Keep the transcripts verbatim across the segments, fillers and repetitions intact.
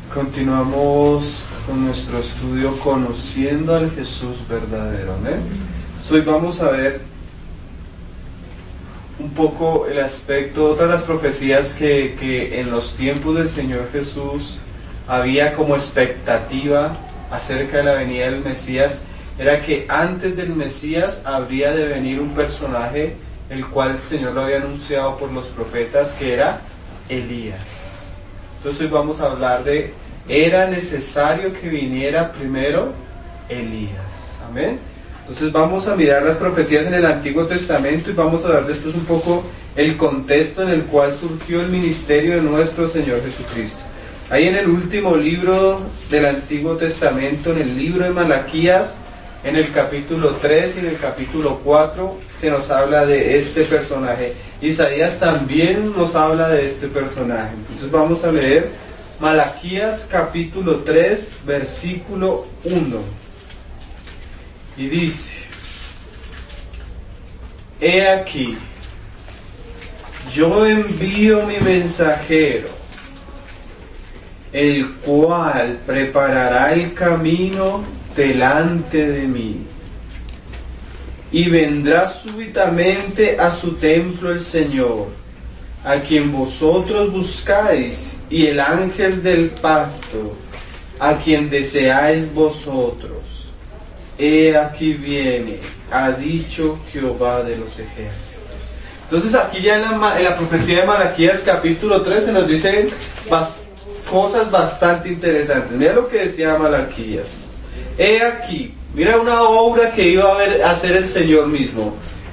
Continuamos con nuestro estudio conociendo al Jesús verdadero, ¿amén? Hoy vamos a ver un poco el aspecto, otra de las profecías que, que en los tiempos del Señor Jesús había como expectativa acerca de la venida del Mesías, era que antes del Mesías habría de venir un personaje el cual el Señor lo había anunciado por los profetas, que era Elías. Entonces hoy vamos a hablar de, era necesario que viniera primero Elías, amén. Entonces vamos a mirar las profecías en el Antiguo Testamento y vamos a ver después un poco el contexto en el cual surgió el ministerio de nuestro Señor Jesucristo. Ahí en el último libro del Antiguo Testamento, en el libro de Malaquías, en el capítulo tres y en el capítulo cuatro, se nos habla de este personaje. Isaías también nos habla de este personaje. Entonces vamos a leer Malaquías capítulo tres, versículo uno. Y dice: He aquí, yo envío mi mensajero, el cual preparará el camino delante de mí. Y vendrá súbitamente a su templo el Señor, a quien vosotros buscáis, y el ángel del pacto, a quien deseáis vosotros. He aquí viene, ha dicho Jehová de los ejércitos. Entonces aquí ya en la, en la profecía de Malaquías capítulo tres se nos dicen bas, cosas bastante interesantes. Mira lo que decía Malaquías. He aquí, mira una obra que iba a, ver, a hacer el Señor mismo.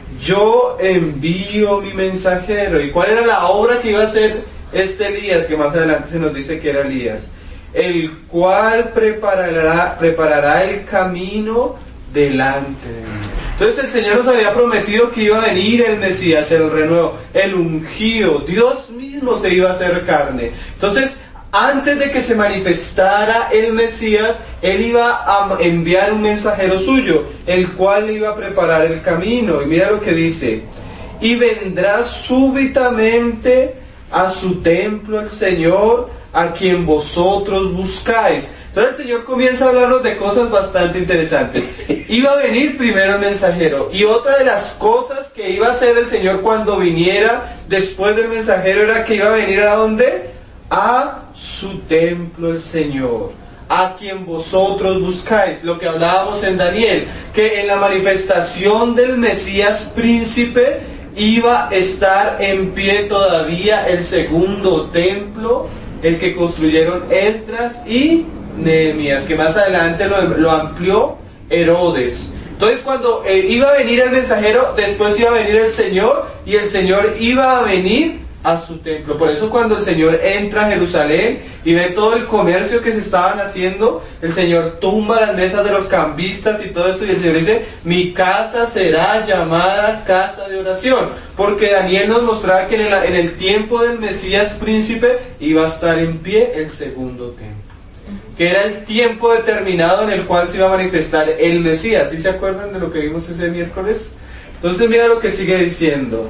Yo envío mi mensajero. ¿Y cuál era la obra que iba a hacer este Elías? Que más adelante se nos dice que era Elías. El cual preparará, preparará el camino delante de mí. Entonces el Señor nos había prometido que iba a venir el Mesías, el renuevo, el ungido. Dios mismo se iba a hacer carne. Entonces, antes de que se manifestara el Mesías, Él iba a enviar un mensajero suyo, el cual iba a preparar el camino. Y mira lo que dice: y vendrá súbitamente a su templo el Señor, a quien vosotros buscáis. Entonces el Señor comienza a hablarnos de cosas bastante interesantes. Iba a venir primero el mensajero, y otra de las cosas que iba a hacer el Señor cuando viniera después del mensajero era que iba a venir ¿a dónde? A su templo el Señor, a quien vosotros buscáis. Lo que hablábamos en Daniel, que en la manifestación del Mesías príncipe iba a estar en pie todavía el segundo templo, el que construyeron Esdras y Nehemías, que más adelante lo, lo amplió Herodes. Entonces cuando eh, iba a venir el mensajero, después iba a venir el Señor, y el Señor iba a venir a su templo. Por eso cuando el Señor entra a Jerusalén y ve todo el comercio que se estaban haciendo, el Señor tumba las mesas de los cambistas y todo esto, y el Señor dice: mi casa será llamada casa de oración, porque Daniel nos mostraba que en el, en el tiempo del Mesías príncipe iba a estar en pie el segundo templo, que era el tiempo determinado en el cual se iba a manifestar el Mesías. ¿Sí se acuerdan de lo que vimos ese miércoles? Entonces mira lo que sigue diciendo: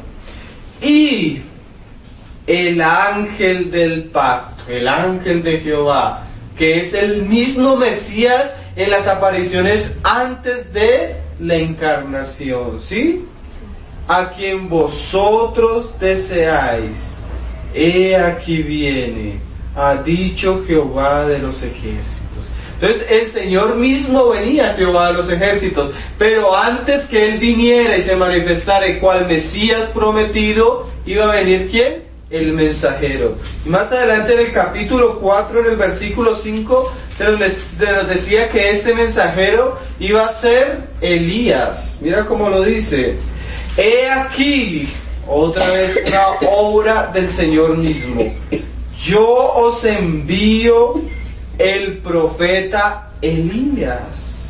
y el ángel del pacto, el ángel de Jehová, que es el mismo Mesías en las apariciones antes de la encarnación, ¿sí? A quien vosotros deseáis, he aquí viene, ha dicho Jehová de los ejércitos. Entonces el Señor mismo venía, Jehová de los ejércitos, pero antes que Él viniera y se manifestara el cual Mesías prometido, iba a venir ¿quién? El mensajero. Y más adelante en el capítulo cuatro, en el versículo cinco, se nos, se nos decía que este mensajero iba a ser Elías. Mira cómo lo dice: he aquí, otra vez una obra del Señor mismo, yo os envío el profeta Elías.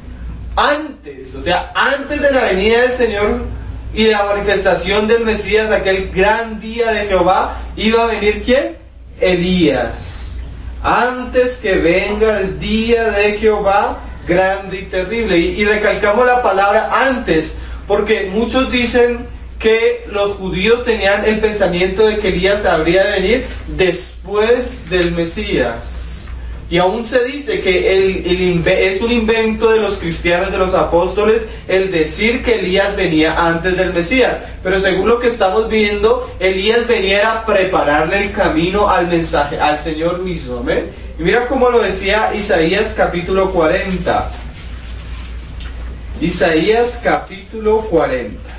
Antes, o sea, antes de la venida del Señor y de la manifestación del Mesías, aquel gran día de Jehová, iba a venir ¿quién? Elías. Antes que venga el día de Jehová grande y terrible. Y, y recalcamos la palabra antes, porque muchos dicen que los judíos tenían el pensamiento de que Elías habría de venir después del Mesías. Y aún se dice que el, el inve- es un invento de los cristianos, de los apóstoles, el decir que Elías venía antes del Mesías. Pero según lo que estamos viendo, Elías venía a prepararle el camino al mensaje, al Señor mismo. ¿Amén? Y mira cómo lo decía Isaías capítulo cuarenta. Isaías capítulo cuarenta.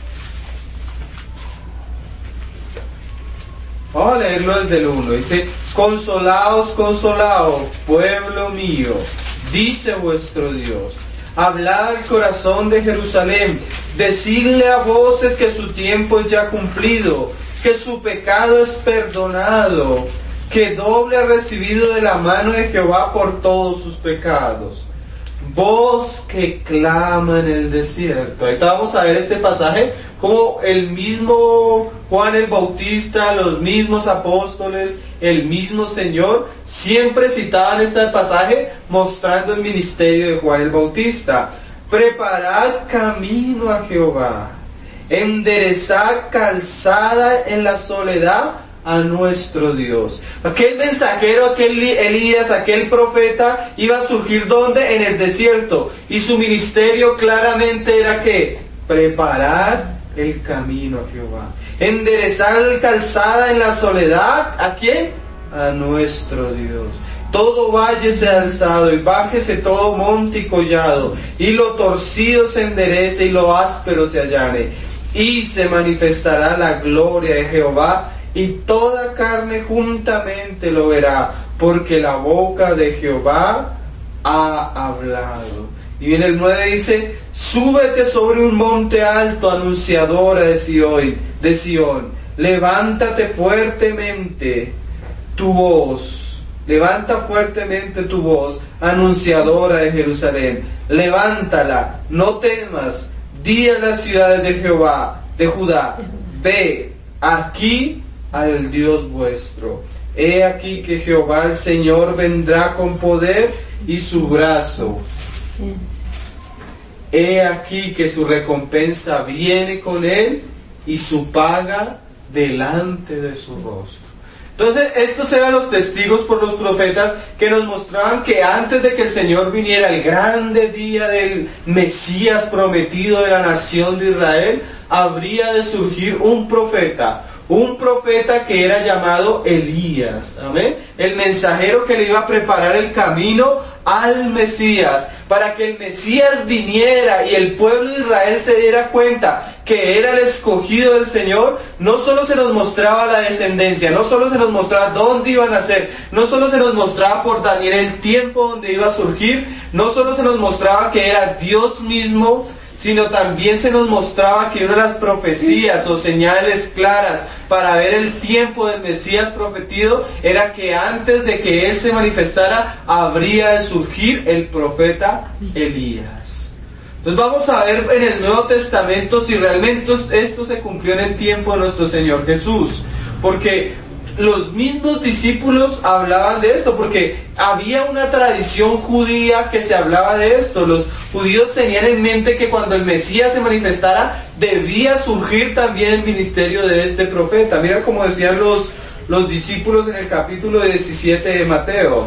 Vamos a leerlo desde el uno. Dice: consolaos, consolaos, pueblo mío, dice vuestro Dios. Hablad al corazón de Jerusalén, decidle a voces que su tiempo es ya cumplido, que su pecado es perdonado, que doble ha recibido de la mano de Jehová por todos sus pecados. Voz que clama en el desierto. Ahorita vamos a ver este pasaje, como el mismo Juan el Bautista, los mismos apóstoles, el mismo Señor, siempre citaban este pasaje mostrando el ministerio de Juan el Bautista. Preparad camino a Jehová, enderezad calzada en la soledad a nuestro Dios. Aquel mensajero, aquel Elías, aquel profeta iba a surgir ¿dónde? En el desierto. Y su ministerio claramente era que preparar el camino a Jehová. Enderezar calzada en la soledad, ¿a quién? A nuestro Dios. Todo valle sea alzado y bájese todo monte y collado, y lo torcido se enderece y lo áspero se allane, y se manifestará la gloria de Jehová, y toda carne juntamente lo verá, porque la boca de Jehová ha hablado. Y viene el nueve, dice: súbete sobre un monte alto, anunciadora de Sion, de Sion, levántate fuertemente tu voz, levanta fuertemente tu voz, anunciadora de Jerusalén, levántala, no temas, di a las ciudades de Jehová, de Judá, ve, aquí al Dios vuestro. He aquí que Jehová el Señor vendrá con poder y su brazo. He aquí que su recompensa viene con él y su paga delante de su rostro. Entonces, estos eran los testigos por los profetas que nos mostraban que antes de que el Señor viniera, el grande día del Mesías prometido de la nación de Israel, habría de surgir un profeta. Un profeta que era llamado Elías, amén, el mensajero que le iba a preparar el camino al Mesías, para que el Mesías viniera y el pueblo de Israel se diera cuenta que era el escogido del Señor. No solo se nos mostraba la descendencia, no solo se nos mostraba dónde iban a nacer, no solo se nos mostraba por Daniel el tiempo donde iba a surgir, no solo se nos mostraba que era Dios mismo, sino también se nos mostraba que una de las profecías o señales claras para ver el tiempo del Mesías prometido era que antes de que Él se manifestara, habría de surgir el profeta Elías. Entonces vamos a ver en el Nuevo Testamento si realmente esto se cumplió en el tiempo de nuestro Señor Jesús. Porque los mismos discípulos hablaban de esto, porque había una tradición judía que se hablaba de esto. Los judíos tenían en mente que cuando el Mesías se manifestara, debía surgir también el ministerio de este profeta. Mira como decían los, los discípulos en el capítulo diecisiete de Mateo.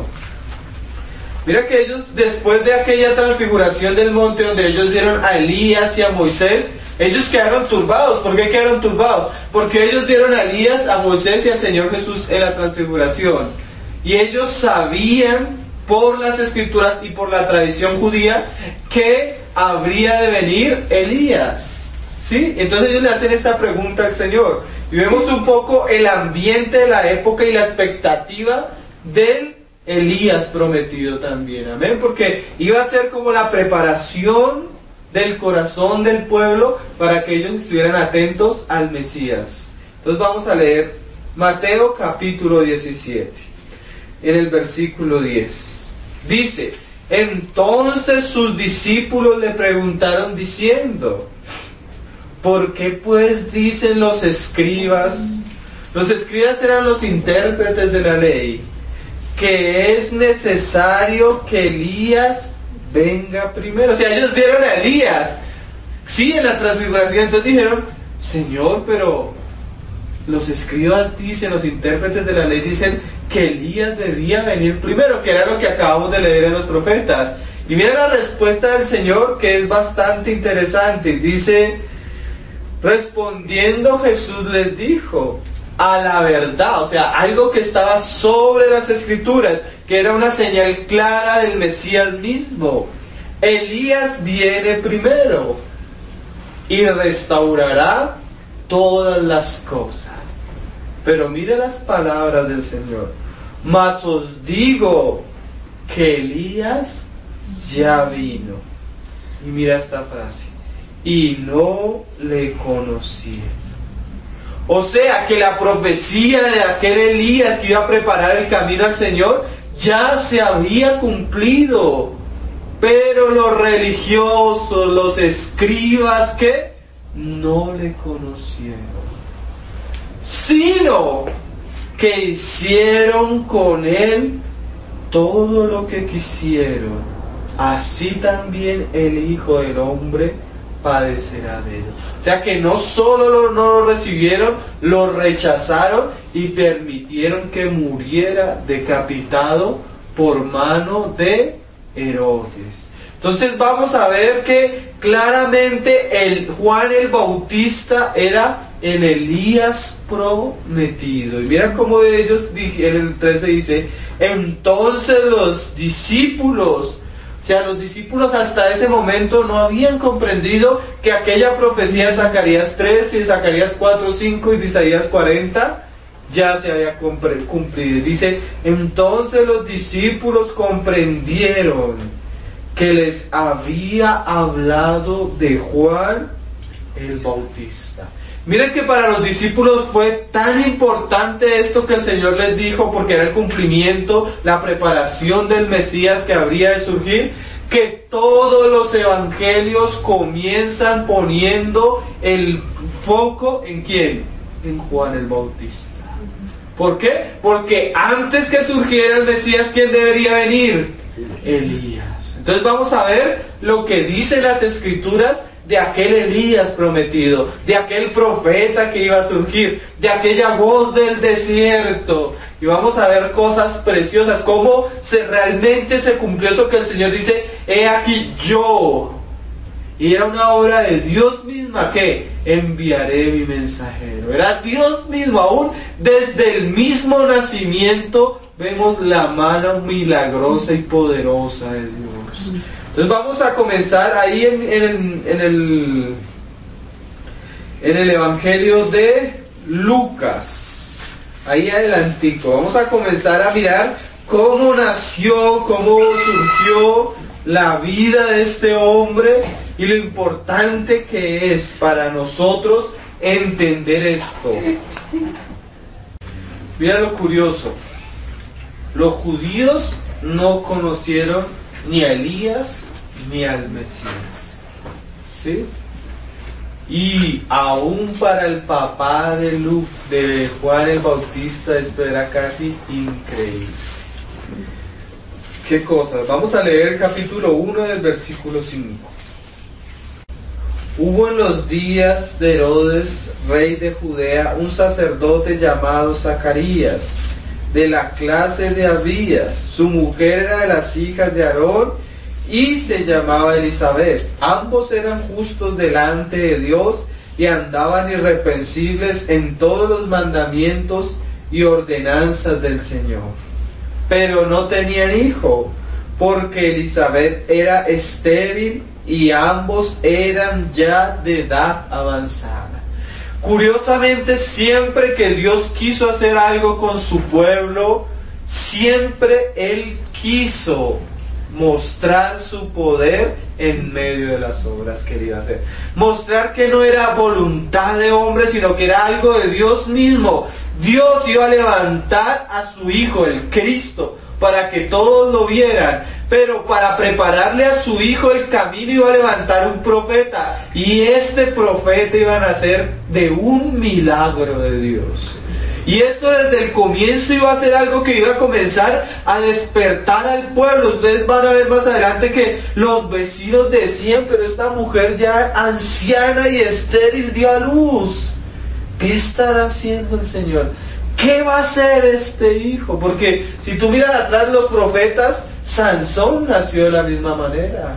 Mira que ellos, después de aquella transfiguración del monte donde ellos vieron a Elías y a Moisés, ellos quedaron turbados. ¿Por qué quedaron turbados? Porque ellos vieron a Elías, a Moisés y al Señor Jesús en la transfiguración. Y ellos sabían por las escrituras y por la tradición judía que habría de venir Elías. ¿Sí? Entonces ellos le hacen esta pregunta al Señor. Y vemos un poco el ambiente de la época y la expectativa del Elías prometido también. Amén. Porque iba a ser como la preparación del corazón del pueblo para que ellos estuvieran atentos al Mesías. Entonces vamos a leer Mateo capítulo diecisiete, en el versículo diez. Dice: entonces sus discípulos le preguntaron diciendo: ¿por qué pues dicen los escribas? Los escribas eran los intérpretes de la ley, que es necesario que Elías venga primero. O sea, ellos vieron a Elías, sí, en la transfiguración. Entonces dijeron: Señor, pero los escribas dicen, los intérpretes de la ley dicen que Elías debía venir primero, que era lo que acabamos de leer en los profetas. Y mira la respuesta del Señor, que es bastante interesante. Dice, respondiendo Jesús les dijo, a la verdad, o sea, algo que estaba sobre las Escrituras, que era una señal clara del Mesías mismo. Elías viene primero y restaurará todas las cosas. Pero mire las palabras del Señor. Mas os digo que Elías ya vino. Y mira esta frase. Y no le conocieron. O sea que la profecía de aquel Elías que iba a preparar el camino al Señor ya se había cumplido. Pero los religiosos, los escribas, que no le conocieron, sino que hicieron con él todo lo que quisieron. Así también el Hijo del Hombre padecerá de ellos. O sea que no solo lo, no lo recibieron, lo rechazaron y permitieron que muriera decapitado por mano de Herodes. Entonces vamos a ver que claramente el Juan el Bautista era el Elías prometido. Y mira cómo de ellos, en el trece dice, entonces los discípulos, o sea, los discípulos hasta ese momento no habían comprendido que aquella profecía de Zacarías tres y de Zacarías cuatro, cinco y de Isaías cuarenta ya se había cumplido. Dice, entonces los discípulos comprendieron que les había hablado de Juan el Bautista. Miren que para los discípulos fue tan importante esto que el Señor les dijo, porque era el cumplimiento, la preparación del Mesías que habría de surgir, que todos los evangelios comienzan poniendo el foco ¿en quién? En Juan el Bautista. ¿Por qué? Porque antes que surgiera el Mesías, ¿quién debería venir? Elías. Entonces vamos a ver lo que dicen las Escrituras de aquel Elías prometido, de aquel profeta que iba a surgir, de aquella voz del desierto. Y vamos a ver cosas preciosas, cómo se, realmente se cumplió eso que el Señor dice, he aquí yo. Y era una obra de Dios misma que enviaré mi mensajero. Era Dios mismo, aún desde el mismo nacimiento vemos la mano milagrosa y poderosa de Dios. Entonces vamos a comenzar ahí en, en, el, en, el, en el Evangelio de Lucas, ahí adelantico. Vamos a comenzar a mirar cómo nació, cómo surgió la vida de este hombre y lo importante que es para nosotros entender esto. Mira lo curioso. Los judíos no conocieron ni a Elías ni al Mesías, ¿sí? Y aún para el papá de, Lu, de Juan el Bautista esto era casi increíble. ¿Qué cosas? Vamos a leer el capítulo uno del versículo cinco. Hubo en los días de Herodes, rey de Judea, un sacerdote llamado Zacarías, de la clase de Abías. Su mujer era de las hijas de Aarón y se llamaba Elizabeth. Ambos eran justos delante de Dios y andaban irreprensibles en todos los mandamientos y ordenanzas del Señor. Pero no tenían hijo, porque Elizabeth era estéril y ambos eran ya de edad avanzada. Curiosamente, siempre que Dios quiso hacer algo con su pueblo, siempre Él quiso mostrar su poder en medio de las obras que Él iba a hacer. Mostrar que no era voluntad de hombre, sino que era algo de Dios mismo. Dios iba a levantar a su Hijo, el Cristo, para que todos lo vieran, pero para prepararle a su Hijo el camino iba a levantar un profeta, y este profeta iba a nacer de un milagro de Dios. Y esto desde el comienzo iba a ser algo que iba a comenzar a despertar al pueblo. Ustedes van a ver más adelante que los vecinos decían, pero esta mujer ya anciana y estéril dio a luz. ¿qué estará haciendo el Señor? ¿Qué va a hacer este hijo? Porque si tú miras atrás los profetas, Sansón nació de la misma manera.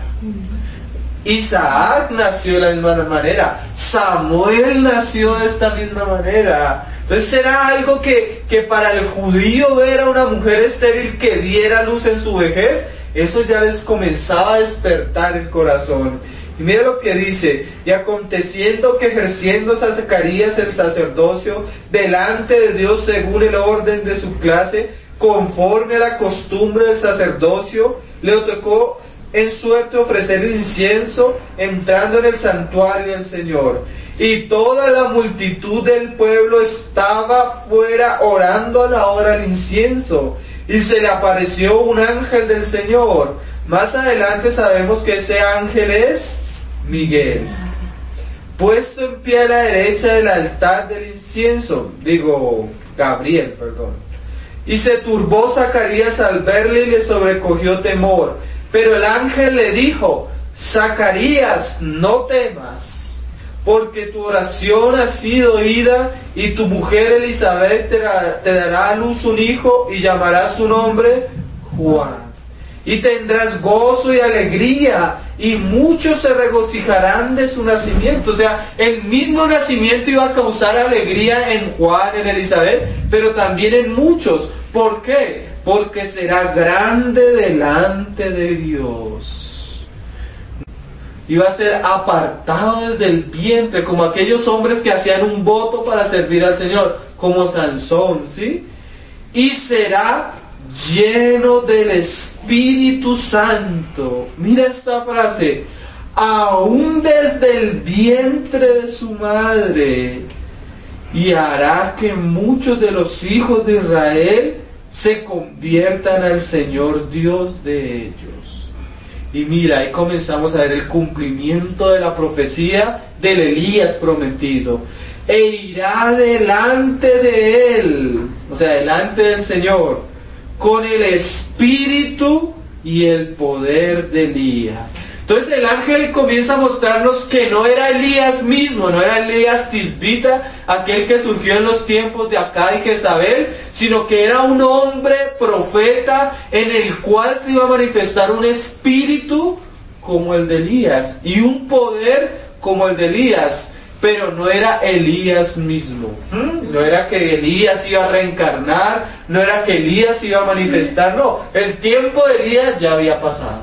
Isaac nació de la misma manera. Samuel nació de esta misma manera. Entonces era algo que, que para el judío ver a una mujer estéril que diera luz en su vejez, eso ya les comenzaba a despertar el corazón. Y mira lo que dice: y aconteciendo que ejerciendo Zacarías el sacerdocio delante de Dios según el orden de su clase, conforme a la costumbre del sacerdocio, le tocó en suerte ofrecer incienso entrando en el santuario del Señor. Y toda la multitud del pueblo estaba fuera orando a la hora del incienso. Y se le apareció un ángel del Señor. Más adelante sabemos que ese ángel es Miguel, puesto en pie a la derecha del altar del incienso, digo, Gabriel, perdón. Y se turbó Zacarías al verle y le sobrecogió temor. Pero el ángel le dijo: Zacarías, no temas, porque tu oración ha sido oída, y tu mujer Elizabeth te dará, te dará a luz un hijo, y llamarás su nombre Juan. Y tendrás gozo y alegría, y muchos se regocijarán de su nacimiento. O sea, el mismo nacimiento iba a causar alegría en Juan, en Elizabeth, pero también en muchos. ¿Por qué? Porque será grande delante de Dios. Iba a ser apartado desde el vientre, como aquellos hombres que hacían un voto para servir al Señor, como Sansón, ¿sí? Y será lleno del Espíritu Santo. Mira esta frase: aún desde el vientre de su madre, y hará que muchos de los hijos de Israel se conviertan al Señor Dios de ellos. Y mira, ahí comenzamos a ver el cumplimiento de la profecía del Elías prometido. E irá delante de él, o sea, delante del Señor, con el espíritu y el poder de Elías. Entonces el ángel comienza a mostrarnos que no era Elías mismo, no era Elías tisbita, aquel que surgió en los tiempos de Acab y Jezabel, sino que era un hombre profeta en el cual se iba a manifestar un espíritu como el de Elías y un poder como el de Elías. Pero no era Elías mismo. ¿Mm? No era que Elías iba a reencarnar, no era que Elías iba a manifestar, no. El tiempo de Elías ya había pasado.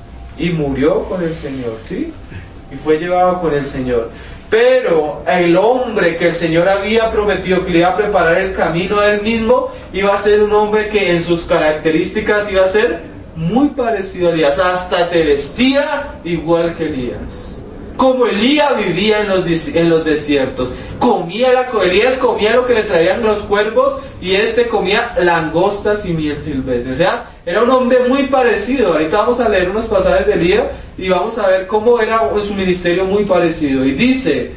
Y murió con el Señor, ¿sí? Y fue llevado con el Señor. Pero el hombre que el Señor había prometido que le iba a preparar el camino a él mismo, iba a ser un hombre que en sus características iba a ser muy parecido a Elías. Hasta se vestía igual que Elías. Como Elías vivía en los, en los desiertos. Comía la, Elías comía lo que le traían los cuervos, y este comía langostas y miel silvestre. O sea, era un hombre muy parecido. Ahorita vamos a leer unos pasajes de Elías y vamos a ver cómo era su ministerio muy parecido. Y dice,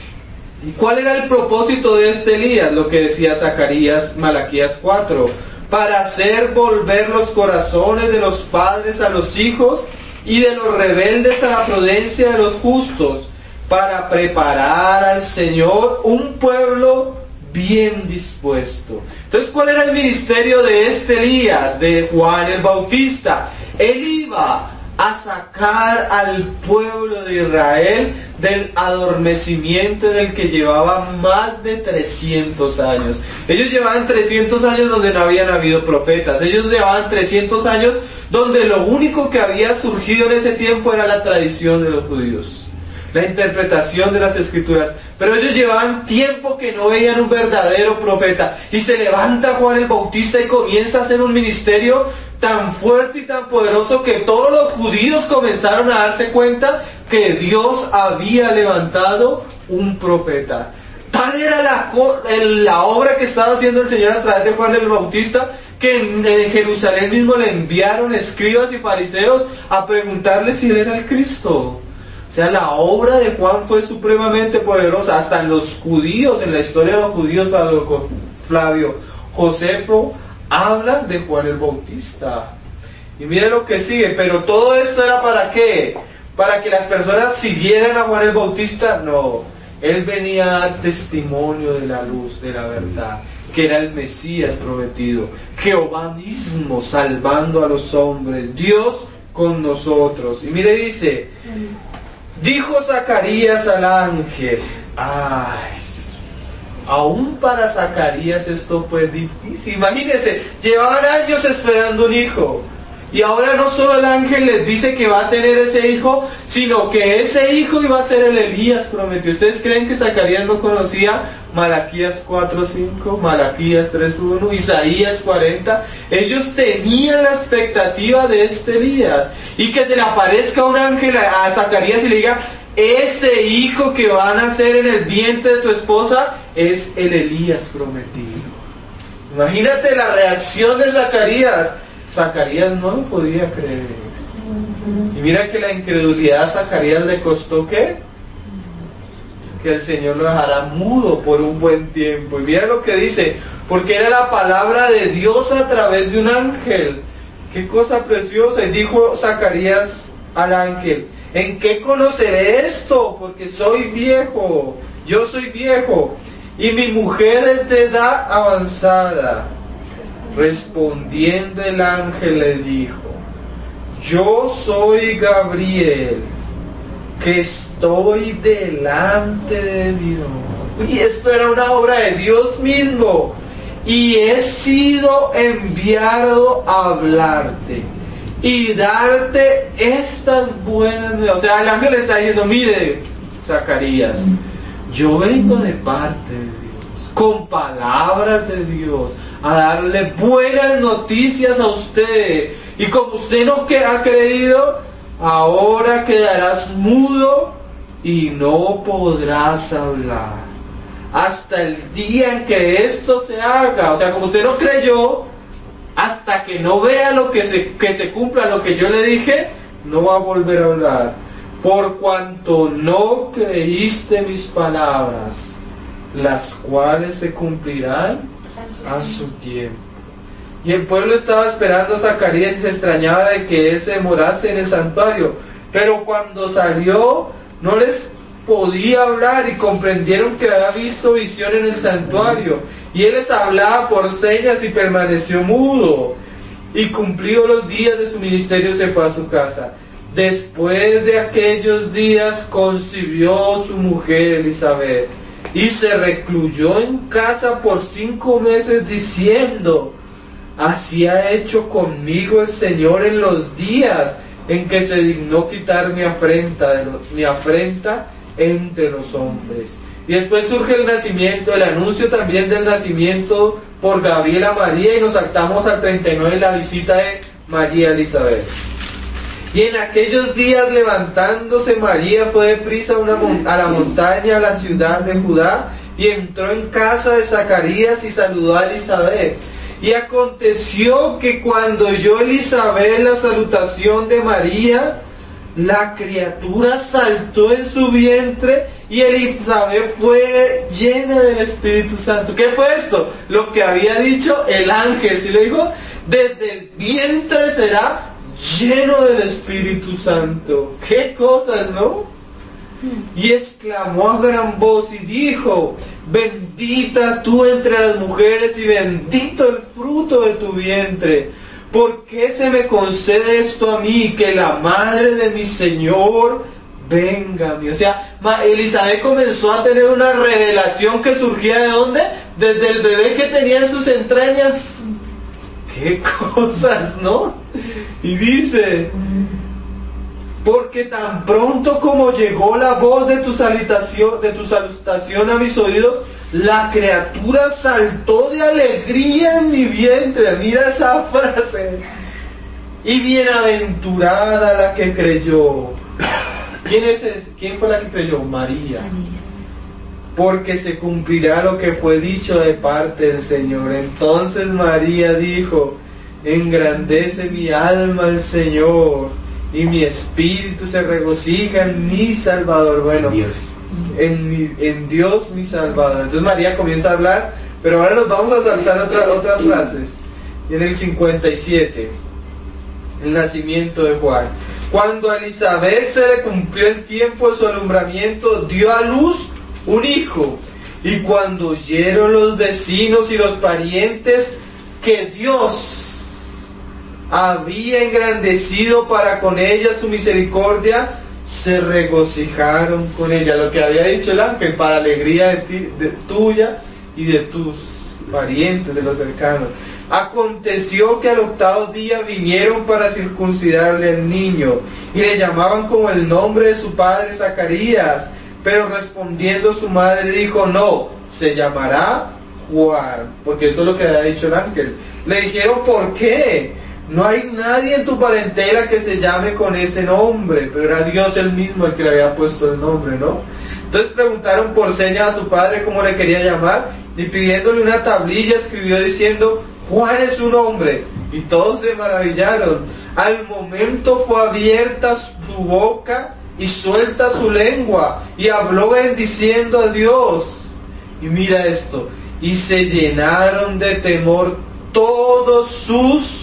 ¿cuál era el propósito de este Elías? Lo que decía Zacarías, Malaquías cuatro. Para hacer volver los corazones de los padres a los hijos, y de los rebeldes a la prudencia de los justos, para preparar al Señor un pueblo bien dispuesto. Entonces, ¿cuál era el ministerio de este Elías, de Juan el Bautista? Él iba a sacar al pueblo de Israel del adormecimiento en el que llevaban más de trescientos años. Ellos llevaban trescientos años donde no habían habido profetas. Ellos llevaban trescientos años donde lo único que había surgido en ese tiempo era la tradición de los judíos, la interpretación de las escrituras. Pero ellos llevaban tiempo que no veían un verdadero profeta. Y se levanta Juan el Bautista y comienza a hacer un ministerio tan fuerte y tan poderoso que todos los judíos comenzaron a darse cuenta que Dios había levantado un profeta. Tal era la, la obra que estaba haciendo el Señor a través de Juan el Bautista, que en, en Jerusalén mismo le enviaron escribas y fariseos a preguntarle si él era el Cristo. O sea, la obra de Juan fue supremamente poderosa. Hasta en los judíos, en la historia de los judíos, Flavio, Flavio Josefo hablan de Juan el Bautista. Y mire lo que sigue. Pero todo esto era ¿para qué? ¿Para que las personas siguieran a Juan el Bautista? No. Él venía a dar testimonio de la luz, de la verdad, que era el Mesías prometido, Jehová mismo salvando a los hombres, Dios con nosotros. Y mire, dice, dijo Zacarías al ángel, ay, aún para Zacarías esto fue difícil. Imagínense, llevaban años esperando un hijo. Y ahora no solo el ángel les dice que va a tener ese hijo, sino que ese hijo iba a ser el Elías prometido. ¿Ustedes creen que Zacarías no conocía Malaquías cuatro cinco, Malaquías tres uno, Isaías cuarenta? Ellos tenían la expectativa de este Elías. Y que se le aparezca un ángel a Zacarías y le diga, ese hijo que va a nacer en el vientre de tu esposa es el Elías prometido. Imagínate la reacción de Zacarías. Zacarías no lo podía creer. Y mira que la incredulidad a Zacarías le costó ¿qué? Que el Señor lo dejará mudo por un buen tiempo. Y mira lo que dice, porque era la palabra de Dios a través de un ángel. Qué cosa preciosa. Y dijo Zacarías al ángel, ¿en qué conoceré esto? Porque soy viejo, yo soy viejo, y mi mujer es de edad avanzada. Respondiendo el ángel le dijo, yo soy Gabriel, que estoy delante de Dios. Y esto era una obra de Dios mismo. Y he sido enviado a hablarte y darte estas buenas nuevas. O sea, el ángel está diciendo, mire, Zacarías, yo vengo de parte de Dios, con palabras de Dios, a darle buenas noticias a usted. Y como usted no ha creído, ahora quedarás mudo y no podrás hablar hasta el día en que esto se haga. O sea, como usted no creyó, hasta que no vea lo que se, que se cumpla lo que yo le dije, no va a volver a hablar. Por cuanto no creíste mis palabras, las cuales se cumplirán a su tiempo. Y el pueblo estaba esperando a Zacarías y se extrañaba de que él se demorase en el santuario. Pero cuando salió, no les podía hablar y comprendieron que había visto visión en el santuario. Y él les hablaba por señas y permaneció mudo. Y cumplidos los días de su ministerio se fue a su casa. Después de aquellos días concibió su mujer Elizabeth y se recluyó en casa por cinco meses diciendo, así ha hecho conmigo el Señor en los días en que se dignó quitar mi afrenta, de los, mi afrenta entre los hombres. Y después surge el nacimiento, el anuncio también del nacimiento por Gabriel a María, y nos saltamos al treinta y nueve, la visita de María a Elizabeth. Y en aquellos días, levantándose María, fue deprisa a, una, a la montaña, a la ciudad de Judá, y entró en casa de Zacarías y saludó a Elizabeth. Y aconteció que cuando oyó Elizabeth la salutación de María, la criatura saltó en su vientre y Elizabeth fue llena del Espíritu Santo. ¿Qué fue esto? Lo que había dicho el ángel, ¿sí le dijo? Desde el vientre será lleno del Espíritu Santo. ¡Qué cosas!, ¿no? Y exclamó a gran voz y dijo, bendita tú entre las mujeres y bendito el fruto de tu vientre. ¿Por qué se me concede esto a mí, que la madre de mi Señor venga a mí? O sea, Elizabeth comenzó a tener una revelación que surgía ¿de dónde? Desde el bebé que tenía en sus entrañas. ¡Qué cosas!, ¿no? Y dice, porque tan pronto como llegó la voz de tu salutación, de tu salutación a mis oídos, la criatura saltó de alegría en mi vientre. Mira esa frase. Y bienaventurada la que creyó. ¿Quién es ese? ¿Quién fue la que creyó? María. Porque se cumplirá lo que fue dicho de parte del Señor. Entonces María dijo, engrandece mi alma al Señor, y mi espíritu se regocija en mi Salvador. Bueno, Dios. En, mi, en Dios mi Salvador. Entonces María comienza a hablar, pero ahora nos vamos a saltar otra, otras frases. Y en el cincuenta y siete, el nacimiento de Juan. Cuando a Elizabeth se le cumplió el tiempo de su alumbramiento, dio a luz un hijo. Y cuando oyeron los vecinos y los parientes que Dios había engrandecido para con ella su misericordia, se regocijaron con ella. Lo que había dicho el ángel, para alegría de ti, de tuya y de tus parientes, de los cercanos. Aconteció que al octavo día vinieron para circuncidarle al niño, y le llamaban como el nombre de su padre Zacarías. Pero respondiendo su madre dijo, no, se llamará Juan, porque eso es lo que había dicho el ángel. Le dijeron, ¿por qué? No hay nadie en tu parentela que se llame con ese nombre. Pero era Dios el mismo el que le había puesto el nombre, ¿no? Entonces preguntaron por señas a su padre cómo le quería llamar, y pidiéndole una tablilla escribió diciendo, Juan es su nombre. Y todos se maravillaron. Al momento fue abierta su boca y suelta su lengua, y habló bendiciendo a Dios. Y mira esto, y se llenaron de temor todos sus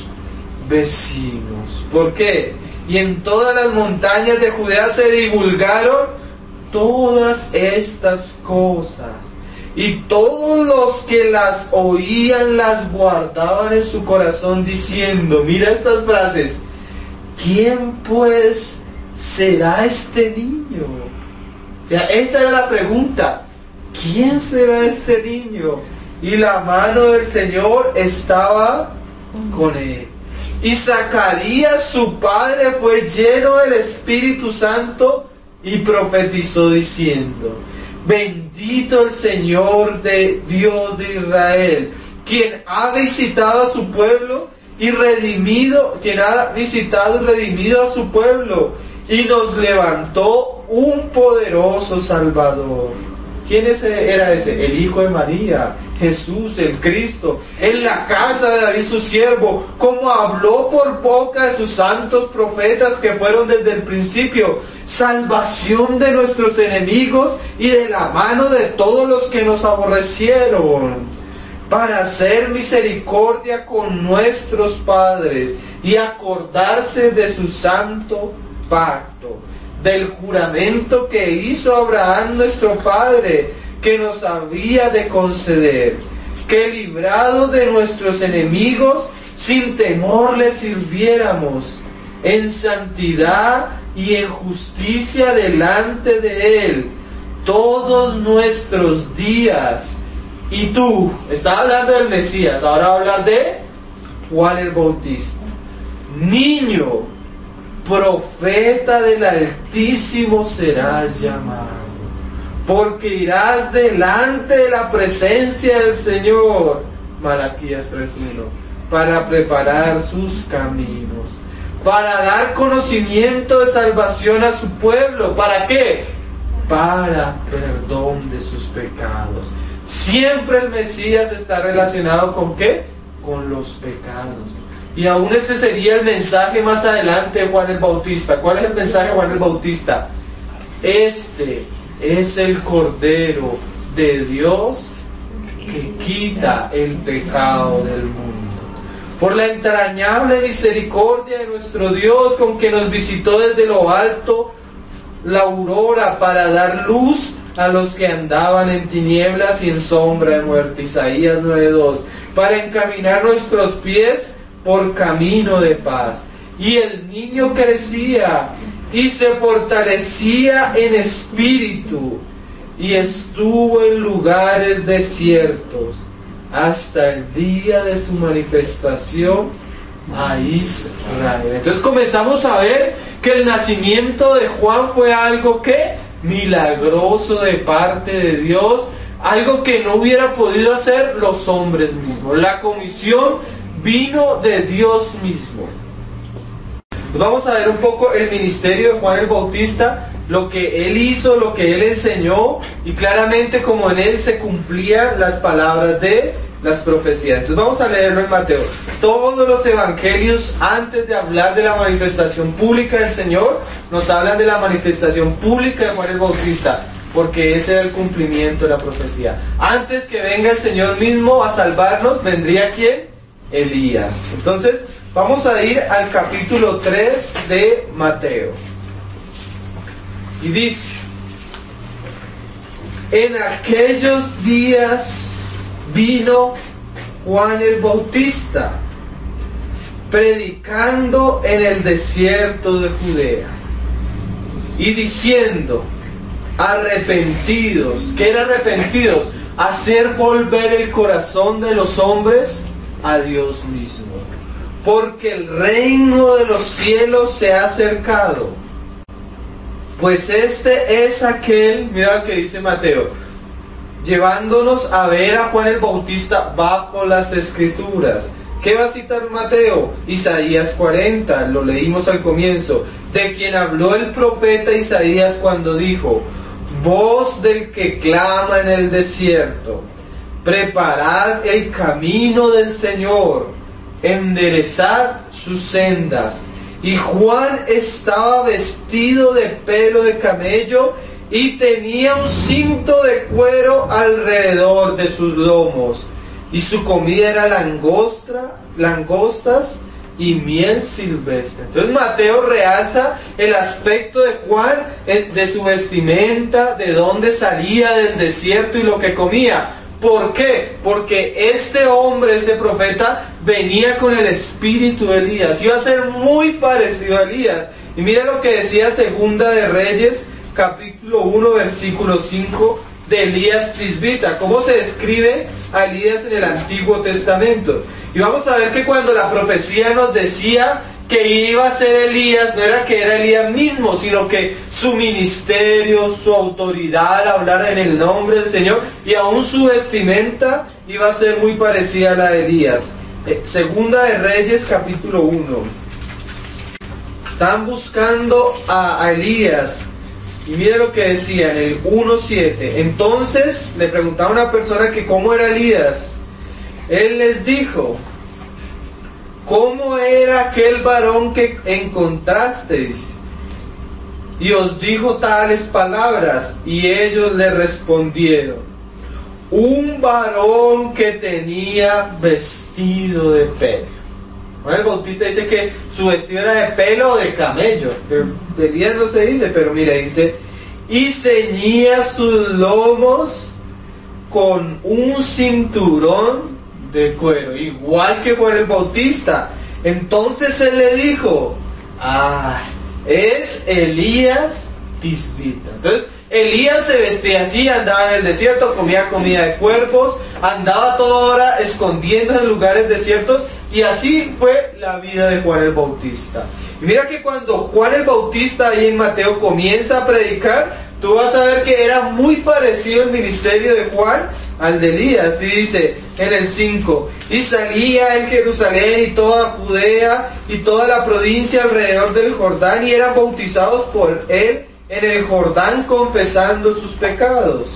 vecinos. ¿Por qué? Y en todas las montañas de Judea se divulgaron todas estas cosas, y todos los que las oían las guardaban en su corazón diciendo, mira estas frases, ¿quién pues será este niño? O sea, esa era la pregunta, ¿quién será este niño? Y la mano del Señor estaba con él. Y Zacarías su padre fue lleno del Espíritu Santo y profetizó diciendo, bendito el Señor de Dios de Israel, quien ha visitado a su pueblo y redimido, quien ha visitado y redimido a su pueblo, y nos levantó un poderoso Salvador. ¿Quién era ese? El Hijo de María, Jesús, el Cristo, en la casa de David su siervo, como habló por boca de sus santos profetas que fueron desde el principio, salvación de nuestros enemigos y de la mano de todos los que nos aborrecieron, para hacer misericordia con nuestros padres y acordarse de su santo pacto, del juramento que hizo Abraham nuestro padre, que nos había de conceder, que librado de nuestros enemigos, sin temor le sirviéramos, en santidad y en justicia delante de Él, todos nuestros días. Y tú, estaba hablando del Mesías, ahora va a hablar de Juan el Bautista, niño, profeta del Altísimo serás llamado, porque irás delante de la presencia del Señor, Malaquías tres uno, para preparar sus caminos, para dar conocimiento de salvación a su pueblo. ¿Para qué? Para perdón de sus pecados. Siempre el Mesías está relacionado ¿con qué? Con los pecados. Y aún ese sería el mensaje más adelante de Juan el Bautista. ¿Cuál es el mensaje de Juan el Bautista? Este es el Cordero de Dios que quita el pecado del mundo. Por la entrañable misericordia de nuestro Dios, con que nos visitó desde lo alto la aurora para dar luz a los que andaban en tinieblas y en sombra de muerte. Isaías nueve dos. Para encaminar nuestros pies por camino de paz. Y el niño crecía y se fortalecía en espíritu, y estuvo en lugares desiertos hasta el día de su manifestación a Israel. Entonces comenzamos a ver que el nacimiento de Juan fue algo que milagroso de parte de Dios, algo que no hubiera podido hacer los hombres mismos. La comisión vino de Dios mismo. Vamos a ver un poco el ministerio de Juan el Bautista, lo que él hizo, lo que él enseñó, y claramente como en él se cumplían las palabras de las profecías. Entonces vamos a leerlo en Mateo. Todos los evangelios, antes de hablar de la manifestación pública del Señor, nos hablan de la manifestación pública de Juan el Bautista, porque ese era el cumplimiento de la profecía. Antes que venga el Señor mismo a salvarnos, ¿vendría quién? Elías. Entonces vamos a ir al capítulo tres de Mateo. Y dice: En aquellos días vino Juan el Bautista, predicando en el desierto de Judea, y diciendo, arrepentidos. ¿Qué era arrepentidos? Hacer volver el corazón de los hombres a Dios mismo, porque el reino de los cielos se ha acercado. Pues este es aquel, mira lo que dice Mateo, llevándonos a ver a Juan el Bautista bajo las Escrituras. ¿Qué va a citar Mateo? Isaías cuarenta, lo leímos al comienzo, de quien habló el profeta Isaías cuando dijo, voz del que clama en el desierto, preparad el camino del Señor, enderezad sus sendas. Y Juan estaba vestido de pelo de camello y tenía un cinto de cuero alrededor de sus lomos, y su comida era langosta, langostas y miel silvestre. Entonces Mateo realza el aspecto de Juan, de su vestimenta, de dónde salía del desierto y lo que comía. ¿Por qué? Porque este hombre, este profeta, venía con el espíritu de Elías. Iba a ser muy parecido a Elías. Y mira lo que decía Segunda de Reyes, capítulo uno, versículo cinco, de Elías Tisbita. ¿Cómo se describe a Elías en el Antiguo Testamento? Y vamos a ver que cuando la profecía nos decía que iba a ser Elías, no era que era Elías mismo, sino que su ministerio, su autoridad al hablar en el nombre del Señor, y aún su vestimenta iba a ser muy parecida a la de Elías. Eh, Segunda de Reyes, capítulo uno. Están buscando a, a Elías, y mire lo que decía en el uno siete. Entonces le preguntaba a una persona que cómo era Elías. Él les dijo, ¿cómo era aquel varón que encontrasteis? Y os dijo tales palabras, y ellos le respondieron, un varón que tenía vestido de pelo. Bueno, el Bautista dice que su vestido era de pelo o de camello. De Elías no se dice, pero mira, dice, y ceñía sus lomos con un cinturón de cuero, igual que Juan el Bautista. Entonces él le dijo, ah, es Elías Tisbita. Entonces Elías se vestía así, andaba en el desierto, comía comida de cuervos, andaba toda hora escondiendo en lugares desiertos, y así fue la vida de Juan el Bautista. Y mira que cuando Juan el Bautista ahí en Mateo comienza a predicar, tú vas a ver que era muy parecido el ministerio de Juan al de Elías. Y dice en el cinco, y salía en Jerusalén y toda Judea y toda la provincia alrededor del Jordán, y eran bautizados por él en el Jordán, confesando sus pecados.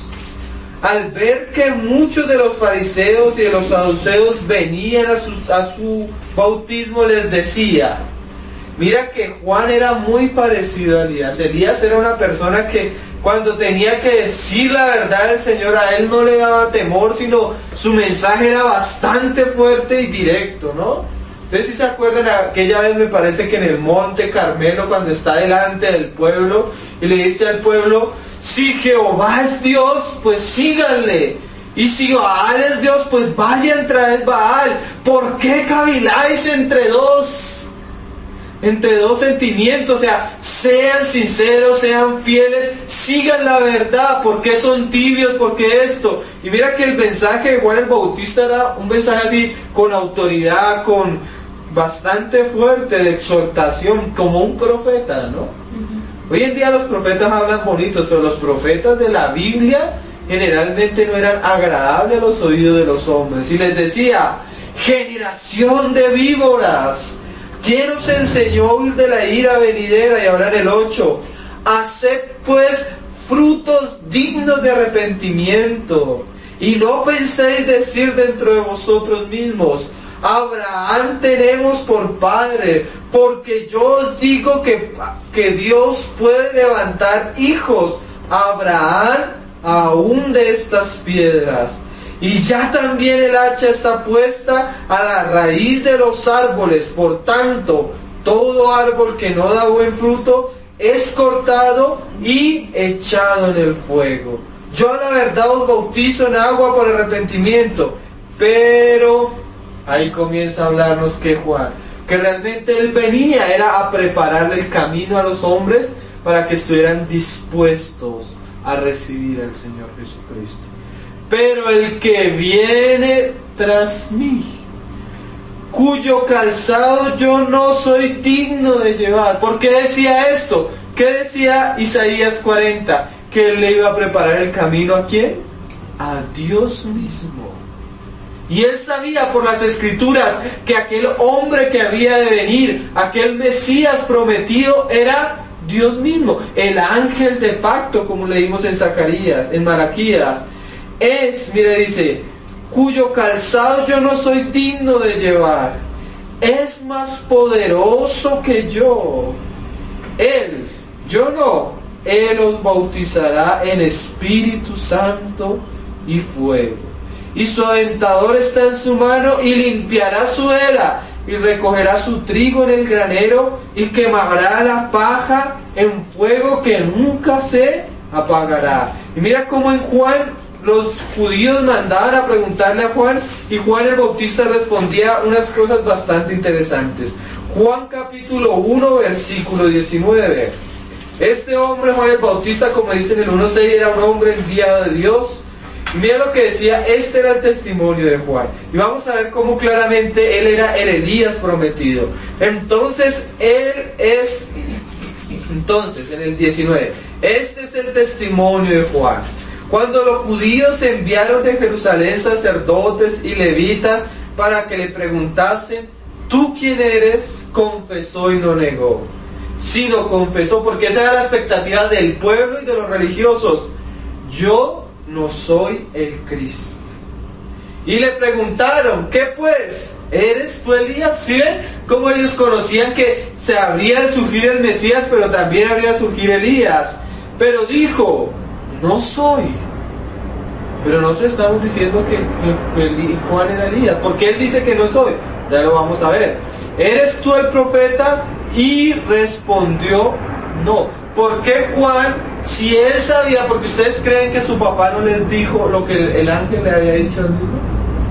Al ver que muchos de los fariseos y de los saduceos venían a su, a su bautismo, les decía, mira que Juan era muy parecido a Elías. Elías era una persona que cuando tenía que decir la verdad del Señor, a él no le daba temor, sino su mensaje era bastante fuerte y directo, ¿no? Entonces, si se acuerdan, aquella vez me parece que en el monte Carmelo, cuando está delante del pueblo y le dice al pueblo, si Jehová es Dios, pues síganle, y si Baal es Dios, pues vayan tras Baal. ¿Por qué caviláis entre dos? Entre dos sentimientos. O sea, sean sinceros, sean fieles, sigan la verdad. ¿Por qué son tibios? ¿Por qué esto? Y mira que el mensaje de Juan el Bautista era un mensaje así, con autoridad, con bastante fuerte, de exhortación, como un profeta, ¿no? Uh-huh. Hoy en día los profetas hablan bonitos, pero los profetas de la Biblia generalmente no eran agradables a los oídos de los hombres. Y les decía, generación de víboras, ¿quién os enseñó huir de la ira venidera? Y ahora en el ocho, haced pues frutos dignos de arrepentimiento, y no penséis decir dentro de vosotros mismos, Abraham tenemos por padre, porque yo os digo que, que Dios puede levantar hijos a Abraham aún de estas piedras. Y ya también el hacha está puesta a la raíz de los árboles. Por tanto, todo árbol que no da buen fruto es cortado y echado en el fuego. Yo a la verdad os bautizo en agua por arrepentimiento, pero ahí comienza a hablarnos que Juan, que realmente él venía era a prepararle el camino a los hombres para que estuvieran dispuestos a recibir al Señor Jesucristo. Pero el que viene tras mí, cuyo calzado yo no soy digno de llevar. ¿Por qué decía esto? ¿Qué decía Isaías cuarenta? Que él le iba a preparar el camino ¿a quién? A Dios mismo. Y él sabía por las Escrituras que aquel hombre que había de venir, aquel Mesías prometido, era Dios mismo, el ángel de pacto, como leímos en Zacarías, en Malaquías. Es, mire, dice, cuyo calzado yo no soy digno de llevar, es más poderoso que yo. Él, yo no, Él os bautizará en Espíritu Santo y fuego. Y su aventador está en su mano y limpiará su era y recogerá su trigo en el granero y quemará la paja en fuego que nunca se apagará. Y mira cómo en Juan los judíos mandaban a preguntarle a Juan y Juan el Bautista respondía unas cosas bastante interesantes. Juan capítulo uno versículo diecinueve. Este hombre Juan el Bautista, como dice en el uno seis, era un hombre enviado de Dios. Y mira lo que decía, este era el testimonio de Juan. Y vamos a ver cómo claramente él era el Elías prometido. Entonces, él es, entonces, en el diecinueve, este es el testimonio de Juan. Cuando los judíos enviaron de Jerusalén sacerdotes y levitas para que le preguntasen, ¿tú quién eres? Confesó y no negó. Sino confesó, porque esa era la expectativa del pueblo y de los religiosos. Yo no soy el Cristo. Y le preguntaron, ¿qué pues? ¿Eres tú Elías? ¿Sí ven? Como ellos conocían que se habría de surgir el Mesías, pero también habría de surgir Elías. Pero dijo, no soy. Pero nosotros estamos diciendo que, que, que Juan era Elías. ¿Por qué él dice que no soy? Ya lo vamos a ver. ¿Eres tú el profeta? Y respondió, no. ¿Por qué Juan, si él sabía, porque ustedes creen que su papá no les dijo lo que el, el ángel le había dicho al mismo?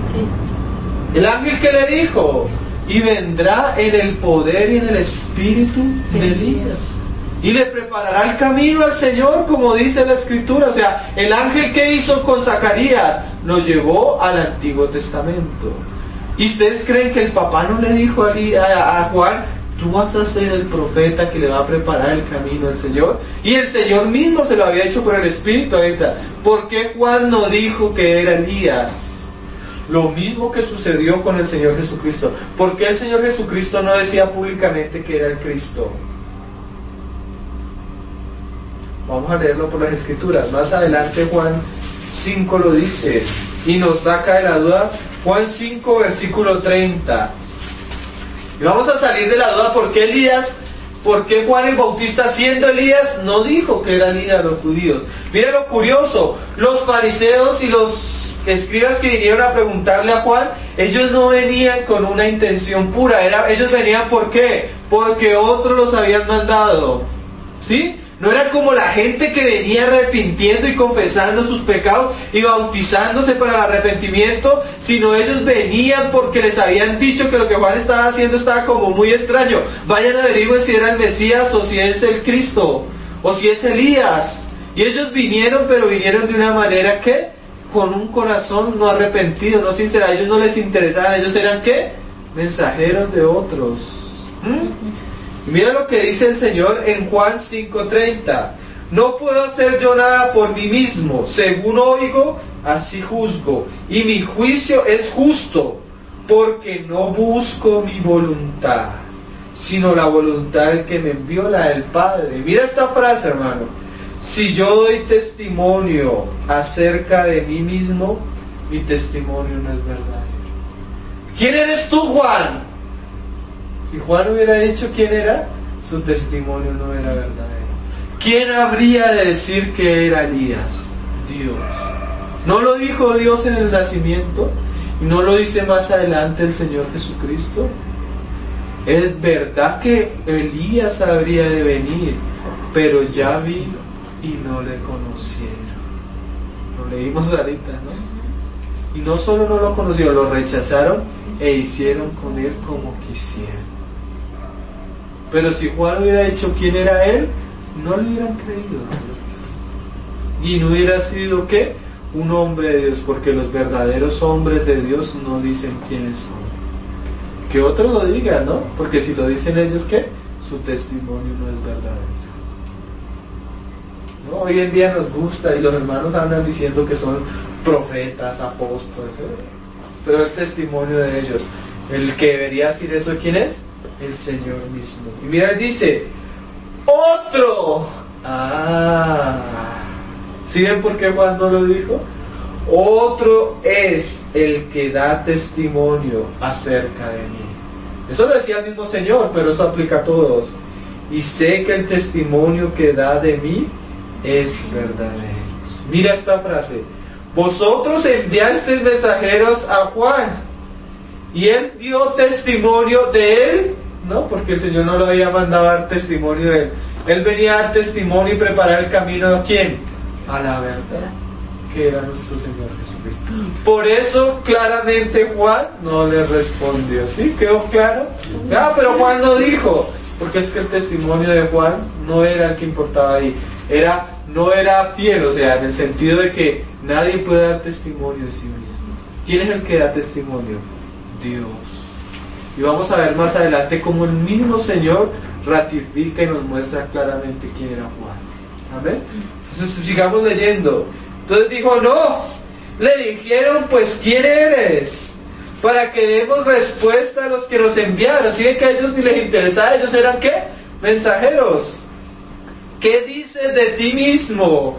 Sí. El ángel que le dijo, y vendrá en el poder y en el espíritu de Elías. Y le preparará el camino al Señor, como dice la Escritura. O sea, el ángel que hizo con Zacarías lo llevó al Antiguo Testamento. ¿Y ustedes creen que el papá no le dijo a, a, a Juan, tú vas a ser el profeta que le va a preparar el camino al Señor? Y el Señor mismo se lo había hecho por el Espíritu ahorita. ¿Por qué Juan no dijo que era Elías? Lo mismo que sucedió con el Señor Jesucristo. ¿Por qué el Señor Jesucristo no decía públicamente que era el Cristo? Vamos a leerlo por las Escrituras. Más adelante Juan cinco lo dice y nos saca de la duda. Juan cinco versículo treinta. Y vamos a salir de la duda por qué Elías, por qué Juan el Bautista, siendo Elías, no dijo que era Elías a los judíos. Mira lo curioso, los fariseos y los escribas que vinieron a preguntarle a Juan, ellos no venían con una intención pura, era, ellos venían ¿por qué? Porque otros los habían mandado, ¿sí? No era como la gente que venía arrepintiendo y confesando sus pecados y bautizándose para el arrepentimiento, sino ellos venían porque les habían dicho que lo que Juan estaba haciendo estaba como muy extraño. Vayan a averiguar si era el Mesías o si es el Cristo o si es Elías. Y ellos vinieron, pero vinieron de una manera que con un corazón no arrepentido, no sincero. A ellos no les interesaban, ellos eran ¿qué? Mensajeros de otros. ¿Mm? Mira lo que dice el Señor en Juan cinco treinta. No puedo hacer yo nada por mí mismo. Según oigo, así juzgo. Y mi juicio es justo, porque no busco mi voluntad, sino la voluntad del que me envió, la del Padre. Mira esta frase, hermano. Si yo doy testimonio acerca de mí mismo, mi testimonio no es verdadero. ¿Quién eres tú, Juan? Si Juan hubiera dicho quién era, su testimonio no era verdadero. ¿Quién habría de decir que era Elías? Dios. ¿No lo dijo Dios en el nacimiento? ¿Y no lo dice más adelante el Señor Jesucristo? Es verdad que Elías habría de venir, pero ya vino y no le conocieron. Lo leímos ahorita, ¿no? Y no solo no lo conocieron, lo rechazaron e hicieron con él como quisieran. Pero si Juan hubiera dicho quién era él, no le hubieran creído. Y no hubiera sido, ¿qué? Un hombre de Dios, porque los verdaderos hombres de Dios no dicen quiénes son. Que otros lo digan, ¿no? Porque si lo dicen ellos, ¿qué? Su testimonio no es verdadero. ¿No? Hoy en día nos gusta y los hermanos andan diciendo que son profetas, apóstoles, ¿eh? Pero el testimonio de ellos, el que debería decir eso, ¿quién es? El Señor mismo. Y mira, él dice, otro. Ah, ¿sí ven por qué Juan no lo dijo? Otro es el que da testimonio acerca de mí. Eso lo decía el mismo Señor, pero eso aplica a todos. Y sé que el testimonio que da de mí es verdadero. Mira esta frase. Vosotros enviasteis mensajeros a Juan y él dio testimonio de él, ¿no? Porque el Señor no lo había mandado a dar testimonio de él. Él venía a dar testimonio y preparar el camino ¿a quién? A la verdad, que era nuestro Señor Jesucristo. Por eso claramente Juan no le respondió. ¿Sí? ¿Quedó claro? Ah, pero Juan no dijo, porque es que el testimonio de Juan no era el que importaba ahí. Era, no era fiel, o sea, en el sentido de que nadie puede dar testimonio de sí mismo. ¿Quién es el que da testimonio? Dios. Y vamos a ver más adelante cómo el mismo Señor ratifica y nos muestra claramente quién era Juan. ¿Amén? Entonces sigamos leyendo. Entonces dijo, no, le dijeron, pues ¿quién eres? Para que demos respuesta a los que nos enviaron. Así que a ellos ni les interesaba, ellos eran ¿qué? Mensajeros. ¿Qué dices de ti mismo?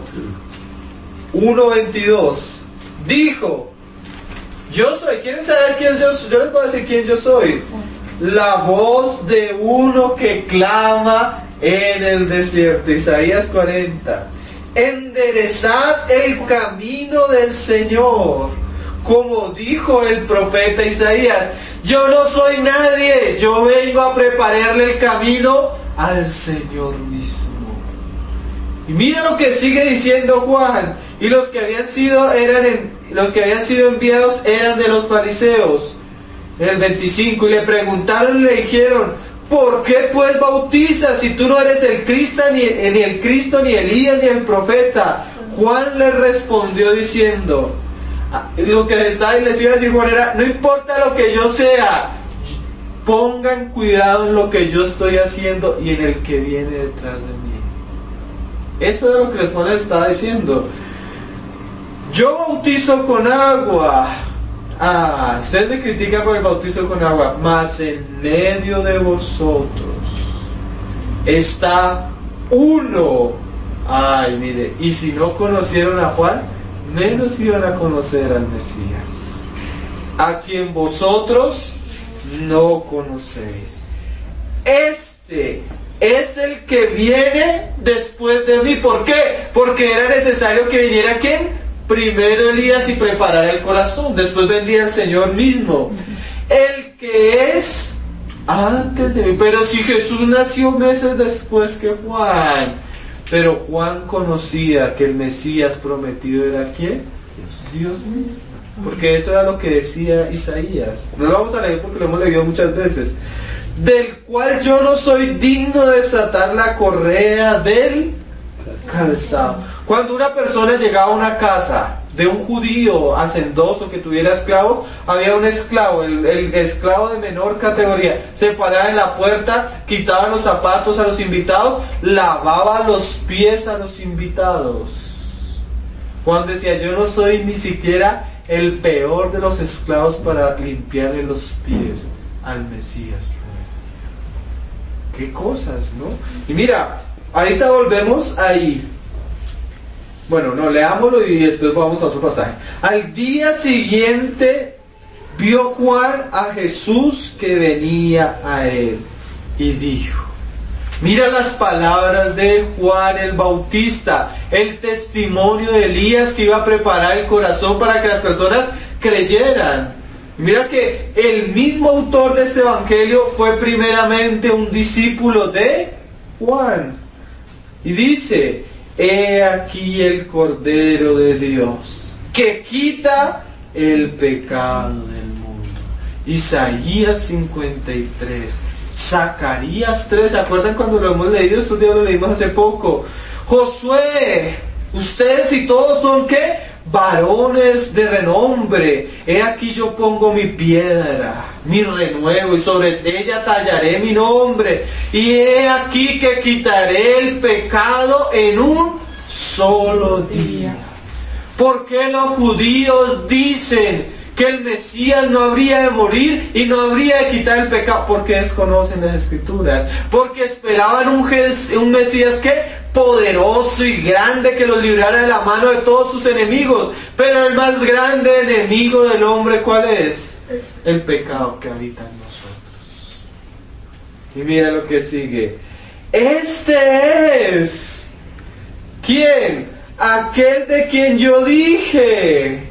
uno veintidós. Dijo, yo soy. ¿Quieren saber quién yo soy? Yo les voy a decir quién yo soy. La voz de uno que clama en el desierto. Isaías cuarenta. Enderezad el camino del Señor, como dijo el profeta Isaías. Yo no soy nadie, yo vengo a prepararle el camino al Señor mismo. Y mira lo que sigue diciendo Juan. Y los que habían sido eran en, los que habían sido enviados eran de los fariseos. En el veinticinco, y le preguntaron y le dijeron, ¿por qué pues bautizas si tú no eres el Cristo, ni, ni el Cristo, ni Elías, ni el profeta? Juan le respondió diciendo, lo que les, estaba, les iba a decir Juan era, no importa lo que yo sea, pongan cuidado en lo que yo estoy haciendo y en el que viene detrás de mí. Eso es lo que Juan les estaba diciendo. Yo bautizo con agua. Ah, ustedes me critican por el bautizo con agua, mas en medio de vosotros está uno. Ay, mire, y si no conocieron a Juan, menos iban a conocer al Mesías, a quien vosotros no conocéis. Este es el que viene después de mí. ¿Por qué? Porque era necesario que viniera ¿quién? Primero Elías y preparar el corazón, después vendría el Señor mismo, el que es antes de mí. Pero si Jesús nació meses después que Juan, pero Juan conocía que el Mesías prometido era ¿quién? Dios mismo, porque eso era lo que decía Isaías. No lo vamos a leer porque lo hemos leído muchas veces. Del cual yo no soy digno de desatar la correa del calzado. Cuando una persona llegaba a una casa de un judío hacendoso que tuviera esclavos, había un esclavo, el, el esclavo de menor categoría, se paraba en la puerta, quitaba los zapatos a los invitados, lavaba los pies a los invitados. Juan decía, yo no soy ni siquiera el peor de los esclavos para limpiarle los pies al Mesías. Qué cosas, ¿no? Y mira, ahorita volvemos ahí. Bueno, no, leámoslo y después vamos a otro pasaje. Al día siguiente vio Juan a Jesús que venía a él y dijo, mira las palabras de Juan el Bautista, el testimonio de Elías que iba a preparar el corazón para que las personas creyeran. Mira que el mismo autor de este evangelio fue primeramente un discípulo de Juan. Y dice, he aquí el Cordero de Dios, que quita el pecado del mundo. Isaías cincuenta y tres, Zacarías tres, ¿se acuerdan cuando lo hemos leído? Estos días lo leímos hace poco. Josué, ustedes y todos son ¿qué? Varones de renombre. He aquí yo pongo mi piedra, mi renuevo, y sobre ella tallaré mi nombre. Y he aquí que quitaré el pecado en un solo día. ¿Por qué los judíos dicen que el Mesías no habría de morir y no habría de quitar el pecado? Porque desconocen las Escrituras. Porque esperaban un, un Mesías que poderoso y grande, que los librara de la mano de todos sus enemigos. Pero el más grande enemigo del hombre, ¿cuál es? El pecado que habita en nosotros. Y mira lo que sigue. Este es, ¿quién? Aquel de quien yo dije,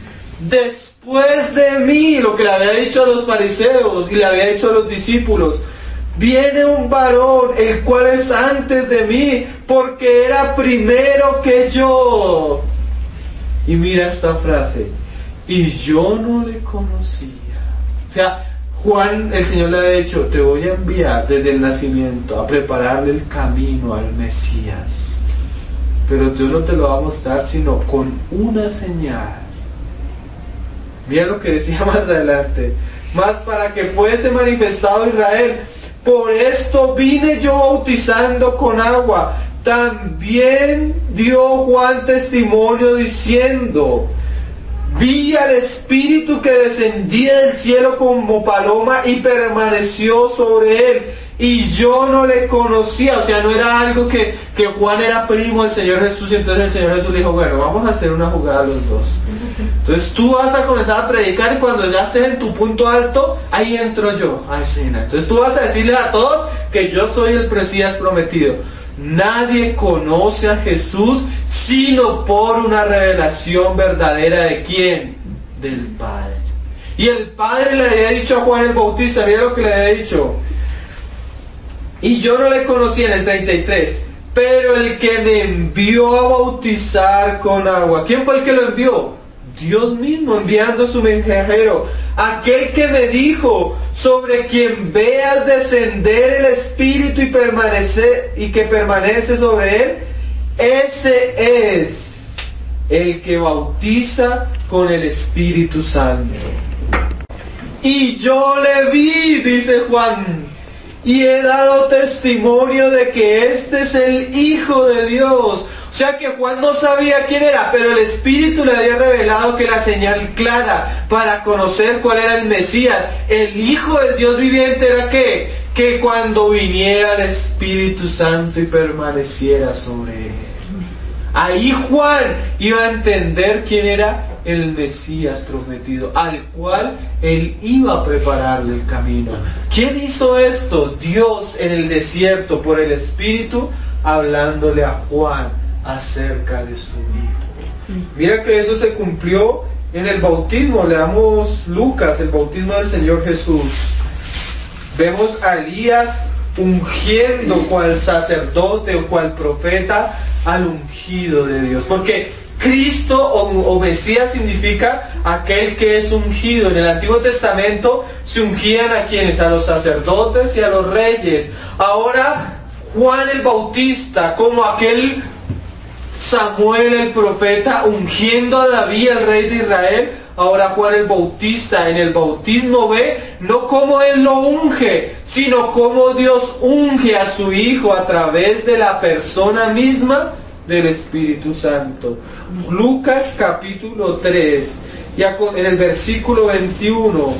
después de mí, lo que le había dicho a los fariseos y le había dicho a los discípulos, viene un varón, el cual es antes de mí, porque era primero que yo. Y mira esta frase, y yo no le conocía. O sea, Juan, el Señor le ha dicho, te voy a enviar desde el nacimiento a prepararle el camino al Mesías. Pero Dios no te lo va a mostrar sino con una señal. Mira lo que decía más adelante, más para que fuese manifestado Israel. Por esto vine yo bautizando con agua. También dio Juan testimonio diciendo, vi al Espíritu que descendía del cielo como paloma y permaneció sobre él. Y yo no le conocía, o sea, no era algo que, que Juan era primo del Señor Jesús, y entonces el Señor Jesús le dijo, bueno, vamos a hacer una jugada los dos. Entonces tú vas a comenzar a predicar y cuando ya estés en tu punto alto, ahí entro yo a escena. Entonces tú vas a decirle a todos que yo soy el Mesías prometido. Nadie conoce a Jesús sino por una revelación verdadera ¿de quién? Del Padre. Y el Padre le había dicho a Juan el Bautista, mira lo que le había dicho. Y yo no le conocía en el treinta y tres, pero el que me envió a bautizar con agua, ¿quién fue el que lo envió? Dios mismo, enviando su mensajero. Aquel que me dijo, sobre quien veas descender el Espíritu y permanecer, y que permanece sobre él, ese es el que bautiza con el Espíritu Santo. Y yo le vi, dice Juan, y he dado testimonio de que este es el Hijo de Dios. O sea que Juan no sabía quién era, pero el Espíritu le había revelado que la señal clara para conocer cuál era el Mesías, el Hijo del Dios viviente, era que, que cuando viniera el Espíritu Santo y permaneciera sobre él. Ahí Juan iba a entender quién era el Mesías prometido, al cual él iba a prepararle el camino. ¿Quién hizo esto? Dios en el desierto por el Espíritu, hablándole a Juan acerca de su Hijo. Mira que eso se cumplió en el bautismo. Leamos Lucas, el bautismo del Señor Jesús. Vemos a Elías ungiendo cual sacerdote o cual profeta al ungido de Dios, porque Cristo o, o Mesías significa aquel que es ungido. En el Antiguo Testamento se ungían a quienes, a los sacerdotes y a los reyes. Ahora Juan el Bautista, como aquel Samuel el profeta ungiendo a David, el rey de Israel, ahora Juan el Bautista en el bautismo ve no cómo él lo unge, sino cómo Dios unge a su Hijo a través de la persona misma del Espíritu Santo. Lucas capítulo tres, ya en el versículo veintiuno.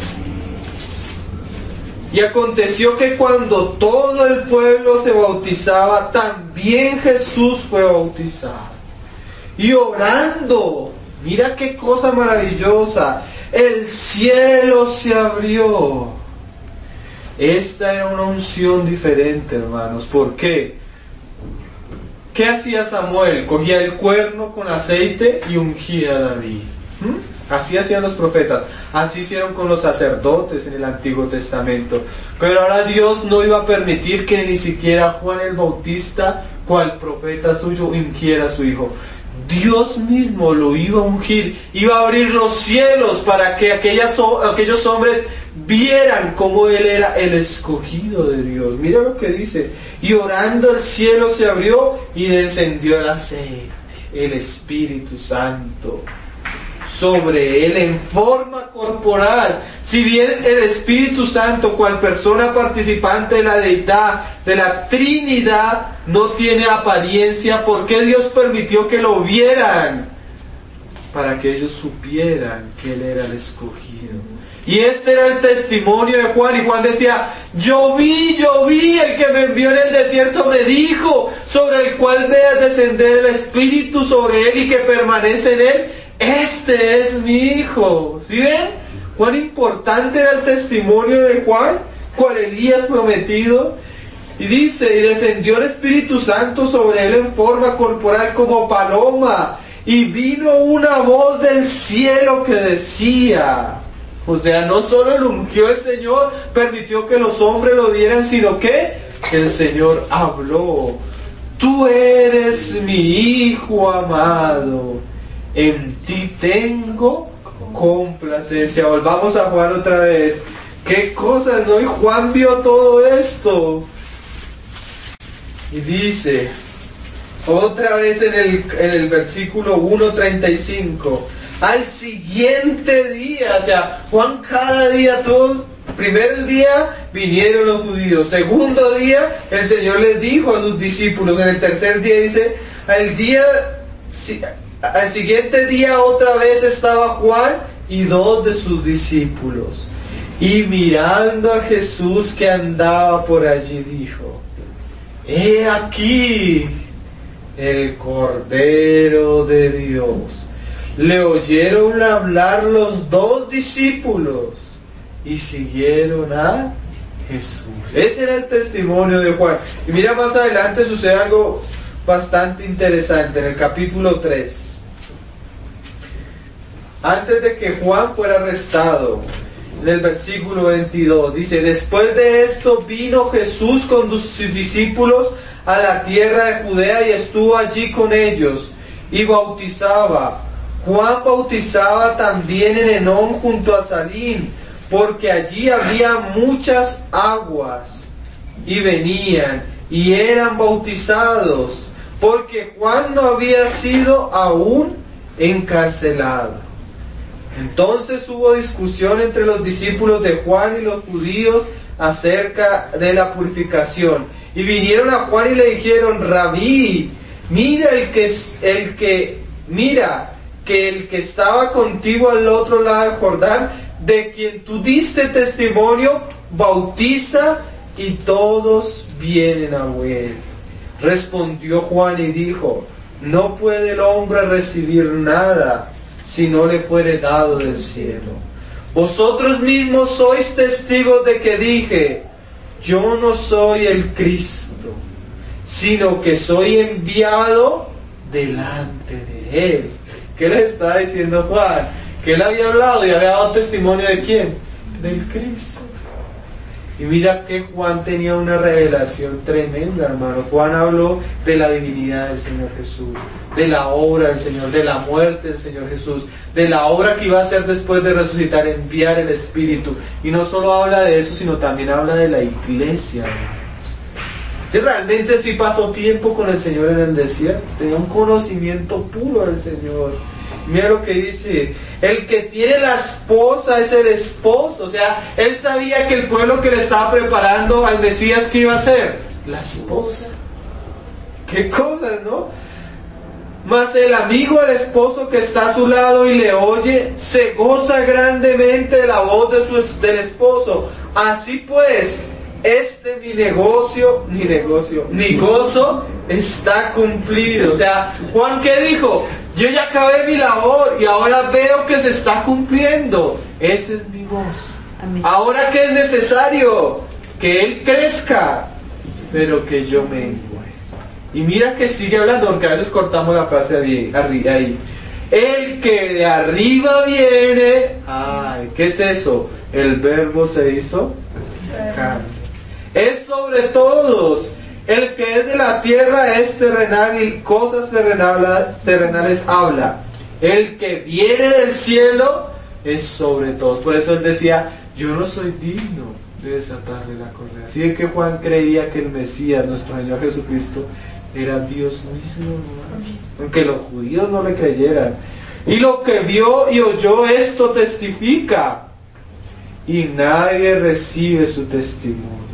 Y aconteció que cuando todo el pueblo se bautizaba, también Jesús fue bautizado. Y orando, mira qué cosa maravillosa, el cielo se abrió. Esta era una unción diferente, hermanos. ¿Por qué? ¿Qué hacía Samuel? Cogía el cuerno con aceite y ungía a David. ¿Mm? Así hacían los profetas, así hicieron con los sacerdotes en el Antiguo Testamento. Pero ahora Dios no iba a permitir que ni siquiera Juan el Bautista, cual profeta suyo, ungiera a su hijo. Dios mismo lo iba a ungir, iba a abrir los cielos para que aquellas, aquellos hombres vieran cómo él era el escogido de Dios. Mira lo que dice: y orando el cielo se abrió y descendió el aceite, el Espíritu Santo, sobre él en forma corporal. Si bien el Espíritu Santo, cual persona participante de la deidad, de la Trinidad, no tiene apariencia, ¿por qué Dios permitió que lo vieran? Para que ellos supieran que él era el escogido. Y este era el testimonio de Juan, y Juan decía: yo vi, yo vi, el que me envió en el desierto me dijo, sobre el cual veas descender el Espíritu sobre él y que permanece en él, este es mi hijo. ¿Sí ven? Cuán importante era el testimonio de Juan, cual Elías prometido. Y dice: y descendió el Espíritu Santo sobre él en forma corporal como paloma, y vino una voz del cielo que decía... O sea, no solo lo ungió el Señor, permitió que los hombres lo vieran, sino que el Señor habló: tú eres mi hijo amado, en ti tengo complacencia. Volvamos a Juan otra vez. Qué cosas, ¿no? Y Juan vio todo esto. Y dice, otra vez en el, en el versículo uno treinta y cinco, al siguiente día, o sea, Juan cada día, todo, primer día vinieron los judíos, segundo día el Señor les dijo a sus discípulos, en el tercer día dice, al día, al siguiente día otra vez estaba Juan y dos de sus discípulos, y mirando a Jesús que andaba por allí dijo: he aquí el Cordero de Dios. Le oyeron hablar los dos discípulos y siguieron a Jesús. Ese era el testimonio de Juan. Y mira, más adelante sucede algo bastante interesante en el capítulo tres. Antes de que Juan fuera arrestado, en el versículo veintidós dice: después de esto vino Jesús con sus discípulos a la tierra de Judea y estuvo allí con ellos y bautizaba. Juan bautizaba también en Enón junto a Salim, porque allí había muchas aguas, y venían y eran bautizados, porque Juan no había sido aún encarcelado. Entonces hubo discusión entre los discípulos de Juan y los judíos acerca de la purificación, y vinieron a Juan y le dijeron: Rabí, mira el que el que mira que el que estaba contigo al otro lado del Jordán, de quien tú diste testimonio, bautiza y todos vienen a él. Respondió Juan y dijo: no puede el hombre recibir nada si no le fuere dado del cielo. Vosotros mismos sois testigos de que dije: yo no soy el Cristo, sino que soy enviado delante de él. ¿Qué le estaba diciendo Juan? Que él había hablado y había dado testimonio ¿de quién? Del Cristo. Y mira que Juan tenía una revelación tremenda, hermano. Juan habló de la divinidad del Señor Jesús, de la obra del Señor, de la muerte del Señor Jesús, de la obra que iba a hacer después de resucitar, enviar el Espíritu. Y no solo habla de eso, sino también habla de la iglesia, hermano. Si realmente sí pasó tiempo con el Señor en el desierto, tenía un conocimiento puro del Señor. Mira lo que dice: el que tiene la esposa es el esposo. O sea, él sabía que el pueblo que le estaba preparando al Mesías, ¿qué iba a ser? La esposa. Qué cosas, ¿no? Mas el amigo del esposo que está a su lado y le oye, se goza grandemente de la voz de su, del esposo. Así pues, este mi negocio, mi negocio, mi gozo está cumplido. O sea, Juan, ¿qué dijo? Yo ya acabé mi labor y ahora veo que se está cumpliendo. Ese es mi gozo. Amén. Ahora, ¿qué es necesario? Que él crezca, pero que yo mengue. Y mira que sigue hablando, porque a veces cortamos la frase ahí. ahí. El que de arriba viene, ay, ¿qué es eso? El verbo se hizo carne. Es sobre todos. El que es de la tierra es terrenal y cosas terrenales, terrenales habla. El que viene del cielo es sobre todos. Por eso él decía, yo no soy digno de desatarle la correa. Así es que Juan creía que el Mesías, nuestro Señor Jesucristo, era Dios mismo, hermano. Aunque los judíos no le creyeran. Y lo que vio y oyó esto testifica. Y nadie recibe su testimonio.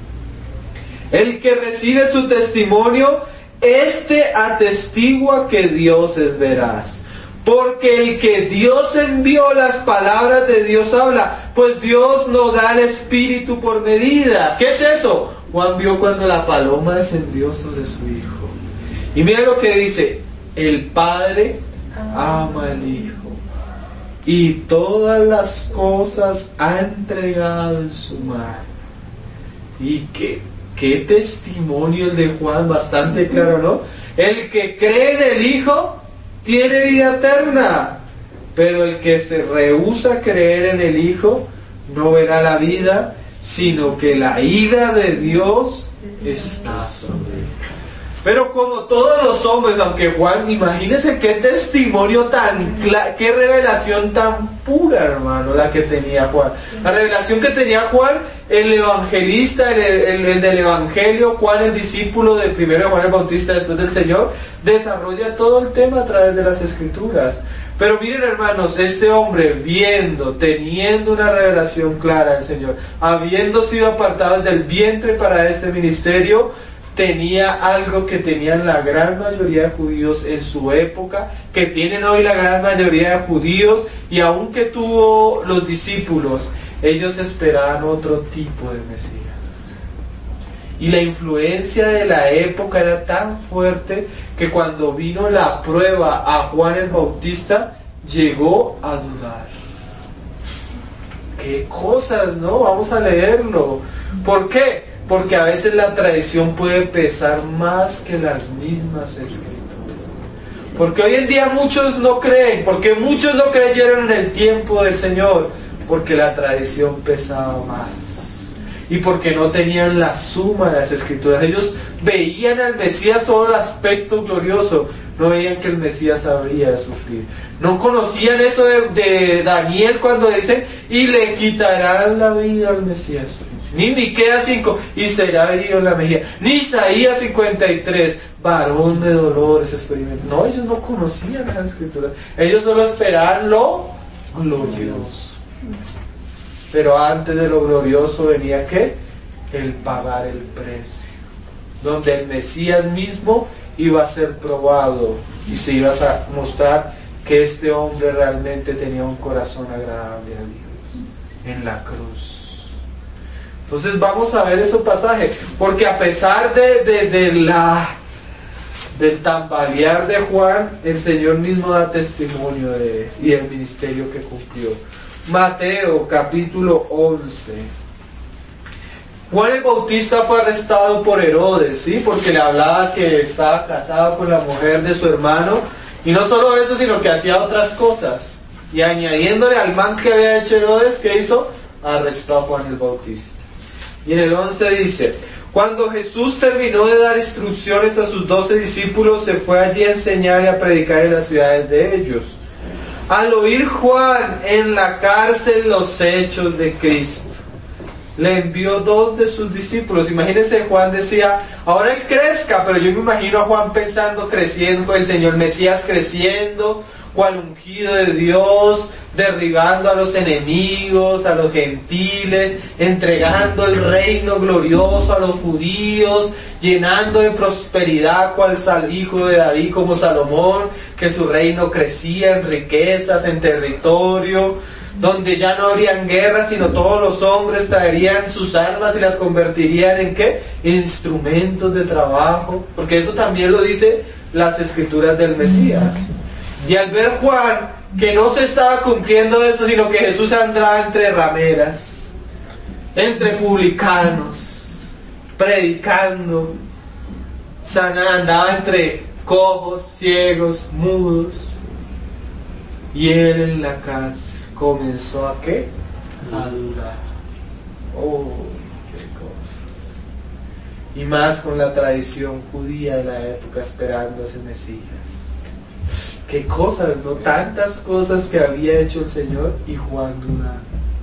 El que recibe su testimonio, este atestigua que Dios es veraz. Porque el que Dios envió, las palabras de Dios habla, pues Dios no da el Espíritu por medida. ¿Qué es eso? Juan vio cuando la paloma descendió sobre su Hijo. Y mira lo que dice, el Padre ama al Hijo y todas las cosas ha entregado en su mano. Y qué, qué testimonio el de Juan, bastante claro, ¿no? El que cree en el Hijo tiene vida eterna, pero el que se rehúsa a creer en el Hijo no verá la vida, sino que la ira de Dios está sobre él. Pero como todos los hombres, aunque Juan, imagínense qué testimonio tan claro, qué revelación tan pura, hermano, la que tenía Juan. La revelación que tenía Juan, el evangelista, el, el, el del evangelio, Juan, el discípulo del primero Juan el Bautista después del Señor, desarrolla todo el tema a través de las Escrituras. Pero miren, hermanos, este hombre viendo, teniendo una revelación clara del Señor, habiendo sido apartado del vientre para este ministerio, tenía algo que tenían la gran mayoría de judíos en su época, que tienen hoy la gran mayoría de judíos, y aunque tuvo los discípulos, ellos esperaban otro tipo de Mesías. Y la influencia de la época era tan fuerte que cuando vino la prueba a Juan el Bautista, llegó a dudar. ¡Qué cosas!, ¿no? Vamos a leerlo. ¿Por qué? Porque a veces la tradición puede pesar más que las mismas Escrituras. Porque hoy en día muchos no creen. Porque muchos no creyeron en el tiempo del Señor. Porque la tradición pesaba más. Y porque no tenían la suma de las Escrituras. Ellos veían al Mesías solo el aspecto glorioso. No veían que el Mesías habría de sufrir. No conocían eso de, de Daniel cuando dicen, y le quitarán la vida al Mesías. Ni Miqueas cinco, y será herido en la mejilla. Ni Isaías cincuenta y tres, varón de dolores experimentó. No, ellos no conocían las Escrituras. Ellos solo esperaban lo glorioso. Pero antes de lo glorioso venía ¿qué? El pagar el precio. Donde el Mesías mismo iba a ser probado y se iba a mostrar que este hombre realmente tenía un corazón agradable a Dios en la cruz. Entonces vamos a ver ese pasaje, porque a pesar de, de, de la del tambalear de Juan, el Señor mismo da testimonio de y el ministerio que cumplió. Mateo capítulo once. Juan el Bautista fue arrestado por Herodes, ¿sí? Porque le hablaba que estaba casado con la mujer de su hermano, y no solo eso, sino que hacía otras cosas. Y añadiéndole al mal que había hecho Herodes, ¿qué hizo? Arrestó a Juan el Bautista. Y en el once dice, cuando Jesús terminó de dar instrucciones a sus doce discípulos, se fue allí a enseñar y a predicar en las ciudades de ellos. Al oír Juan en la cárcel los hechos de Cristo, le envió dos de sus discípulos. Imagínense, Juan decía, ahora él crezca, pero yo me imagino a Juan pensando, creciendo, el Señor Mesías creciendo, cual ungido de Dios, derribando a los enemigos, a los gentiles, entregando el reino glorioso a los judíos, llenando de prosperidad cual hijo de David como Salomón, que su reino crecía en riquezas, en territorio, donde ya no habrían guerras, sino todos los hombres traerían sus armas y las convertirían en ¿qué? Instrumentos de trabajo, porque eso también lo dice las Escrituras del Mesías. Y al ver Juan que no se estaba cumpliendo esto, sino que Jesús andaba entre rameras, entre publicanos, predicando, sanando, andaba entre cojos, ciegos, mudos. Y él en la cárcel comenzó a ¿qué? A dudar. Oh, qué cosas. Y más con la tradición judía de la época esperando a ese Mesías. Qué cosas, ¿no? Tantas cosas que había hecho el Señor y Juan dudando.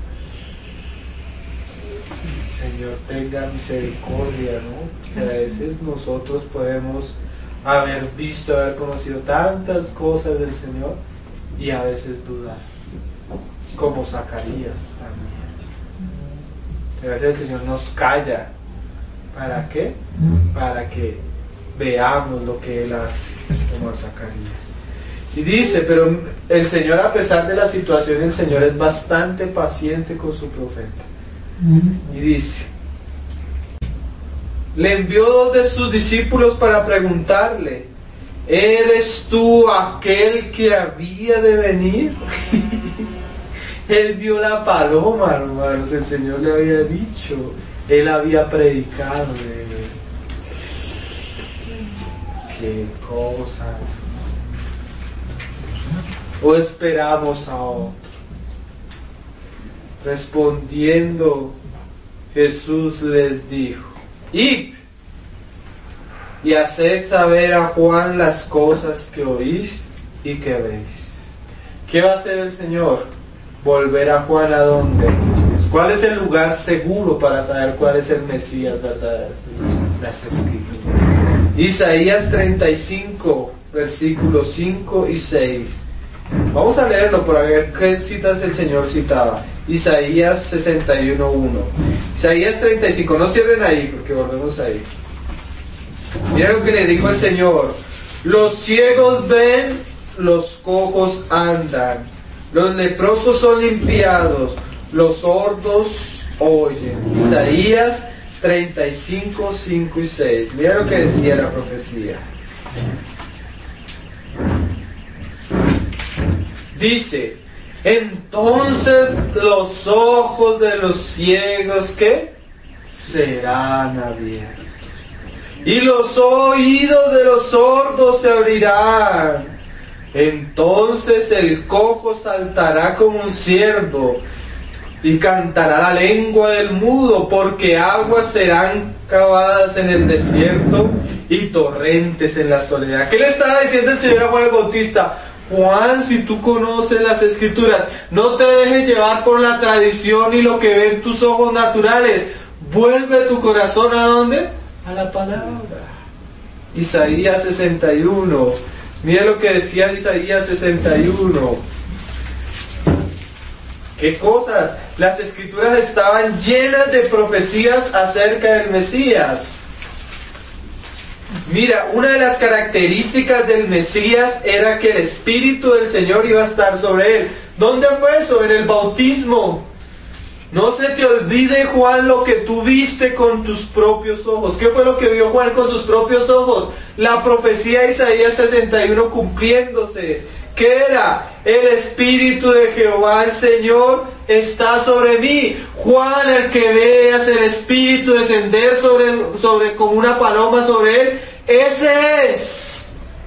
Señor, tenga misericordia, ¿no? Que a veces nosotros podemos haber visto, haber conocido tantas cosas del Señor y a veces dudar, como Zacarías también. A veces el Señor nos calla. ¿Para qué? Para que veamos lo que Él hace, como a Zacarías. Y dice, pero el Señor, a pesar de la situación, el Señor es bastante paciente con su profeta. Y dice, le envió dos de sus discípulos para preguntarle, ¿eres tú aquel que había de venir? Él vio la paloma, hermanos, el Señor le había dicho, Él había predicado de Él. Qué cosas. ¿O esperamos a otro? Respondiendo, Jesús les dijo, id y haced saber a Juan las cosas que oís y que veis. ¿Qué va a hacer el Señor? Volver a Juan a dónde. ¿Cuál es el lugar seguro para saber cuál es el Mesías? Las Escrituras. Isaías treinta y cinco, versículos cinco y seis. Vamos a leerlo para ver qué citas el Señor citaba. Isaías sesenta y uno, uno. Isaías treinta y cinco, no cierren ahí porque volvemos ahí. Mira lo que le dijo el Señor. Los ciegos ven, los cojos andan, los leprosos son limpiados, los sordos oyen. Isaías treinta y cinco, cinco y seis. Mira lo que decía la profecía. Dice, entonces los ojos de los ciegos, ¿qué? Serán abiertos. Y los oídos de los sordos se abrirán. Entonces el cojo saltará como un ciervo y cantará la lengua del mudo, porque aguas serán cavadas en el desierto y torrentes en la soledad. ¿Qué le estaba diciendo el Señor a Juan el Bautista? Juan, si tú conoces las Escrituras, no te dejes llevar por la tradición y lo que ven tus ojos naturales. Vuelve tu corazón ¿a dónde? A la palabra. Isaías sesenta y uno. Mira lo que decía Isaías sesenta y uno. ¿Qué cosas? Las Escrituras estaban llenas de profecías acerca del Mesías. Mira, una de las características del Mesías era que el Espíritu del Señor iba a estar sobre él. ¿Dónde fue eso? En el bautismo. No se te olvide, Juan, lo que tú viste con tus propios ojos. ¿Qué fue lo que vio Juan con sus propios ojos? La profecía de Isaías sesenta y uno cumpliéndose. ¿Qué era? El Espíritu de Jehová el Señor está sobre mí. Juan, el que veas el Espíritu descender sobre, sobre como una paloma sobre él, ese es.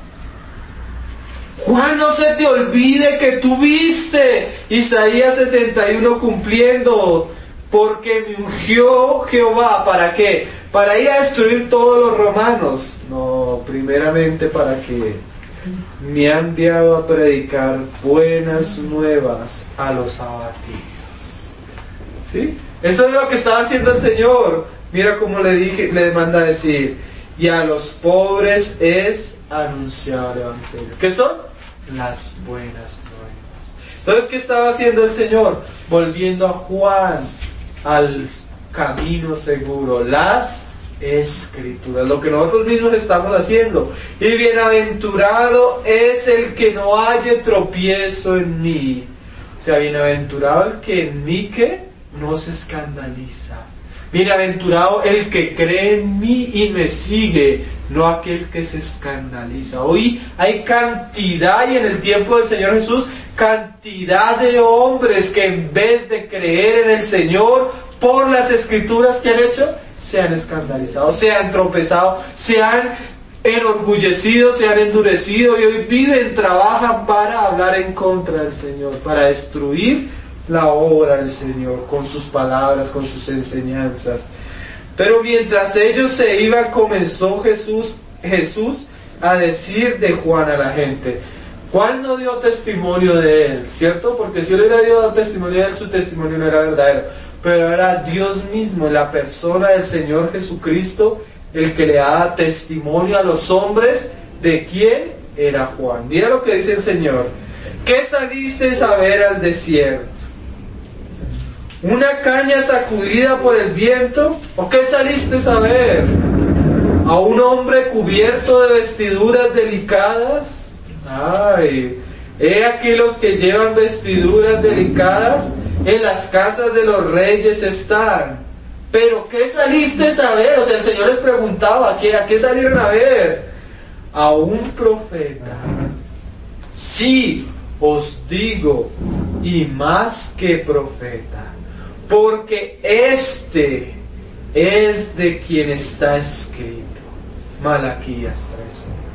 Juan, no se te olvide que tú viste Isaías setenta y uno cumpliendo, porque me ungió Jehová, ¿para qué? Para ir a destruir todos los romanos. No, primeramente para que me ha enviado a predicar buenas nuevas a los abatidos. ¿Sí? Eso es lo que estaba haciendo el Señor. Mira cómo le dije, le manda a decir, y a los pobres es anunciar el evangelio. ¿Qué son? Las buenas nuevas. Entonces, ¿qué estaba haciendo el Señor? Volviendo a Juan al camino seguro, las Escrituras, lo que nosotros mismos estamos haciendo. Y bienaventurado es el que no halle tropiezo en mí. O sea, bienaventurado el que en mí que no se escandaliza. Bienaventurado el que cree en mí y me sigue, no aquel que se escandaliza. Hoy hay cantidad, y en el tiempo del Señor Jesús, cantidad de hombres que en vez de creer en el Señor por las Escrituras que han hecho, se han escandalizado, se han tropezado, se han enorgullecidos, se han endurecido y hoy viven, trabajan para hablar en contra del Señor, para destruir la obra del Señor con sus palabras, con sus enseñanzas. Pero mientras ellos se iban, comenzó Jesús, Jesús a decir de Juan a la gente. Juan no dio testimonio de él, ¿cierto? Porque si él hubiera dado testimonio de él, su testimonio no era verdadero. Pero era Dios mismo, la persona del Señor Jesucristo, el que le da testimonio a los hombres de quién era Juan. Mira lo que dice el Señor. ¿Qué saliste a ver al desierto? ¿Una caña sacudida por el viento? ¿O qué saliste a ver? ¿A un hombre cubierto de vestiduras delicadas? Ay, he aquí los que llevan vestiduras delicadas en las casas de los reyes están. ¿Pero qué saliste a ver? O sea, el Señor les preguntaba, ¿a qué, a qué salieron a ver? A un profeta. Sí, os digo, y más que profeta, porque este es de quien está escrito. Malaquías tres.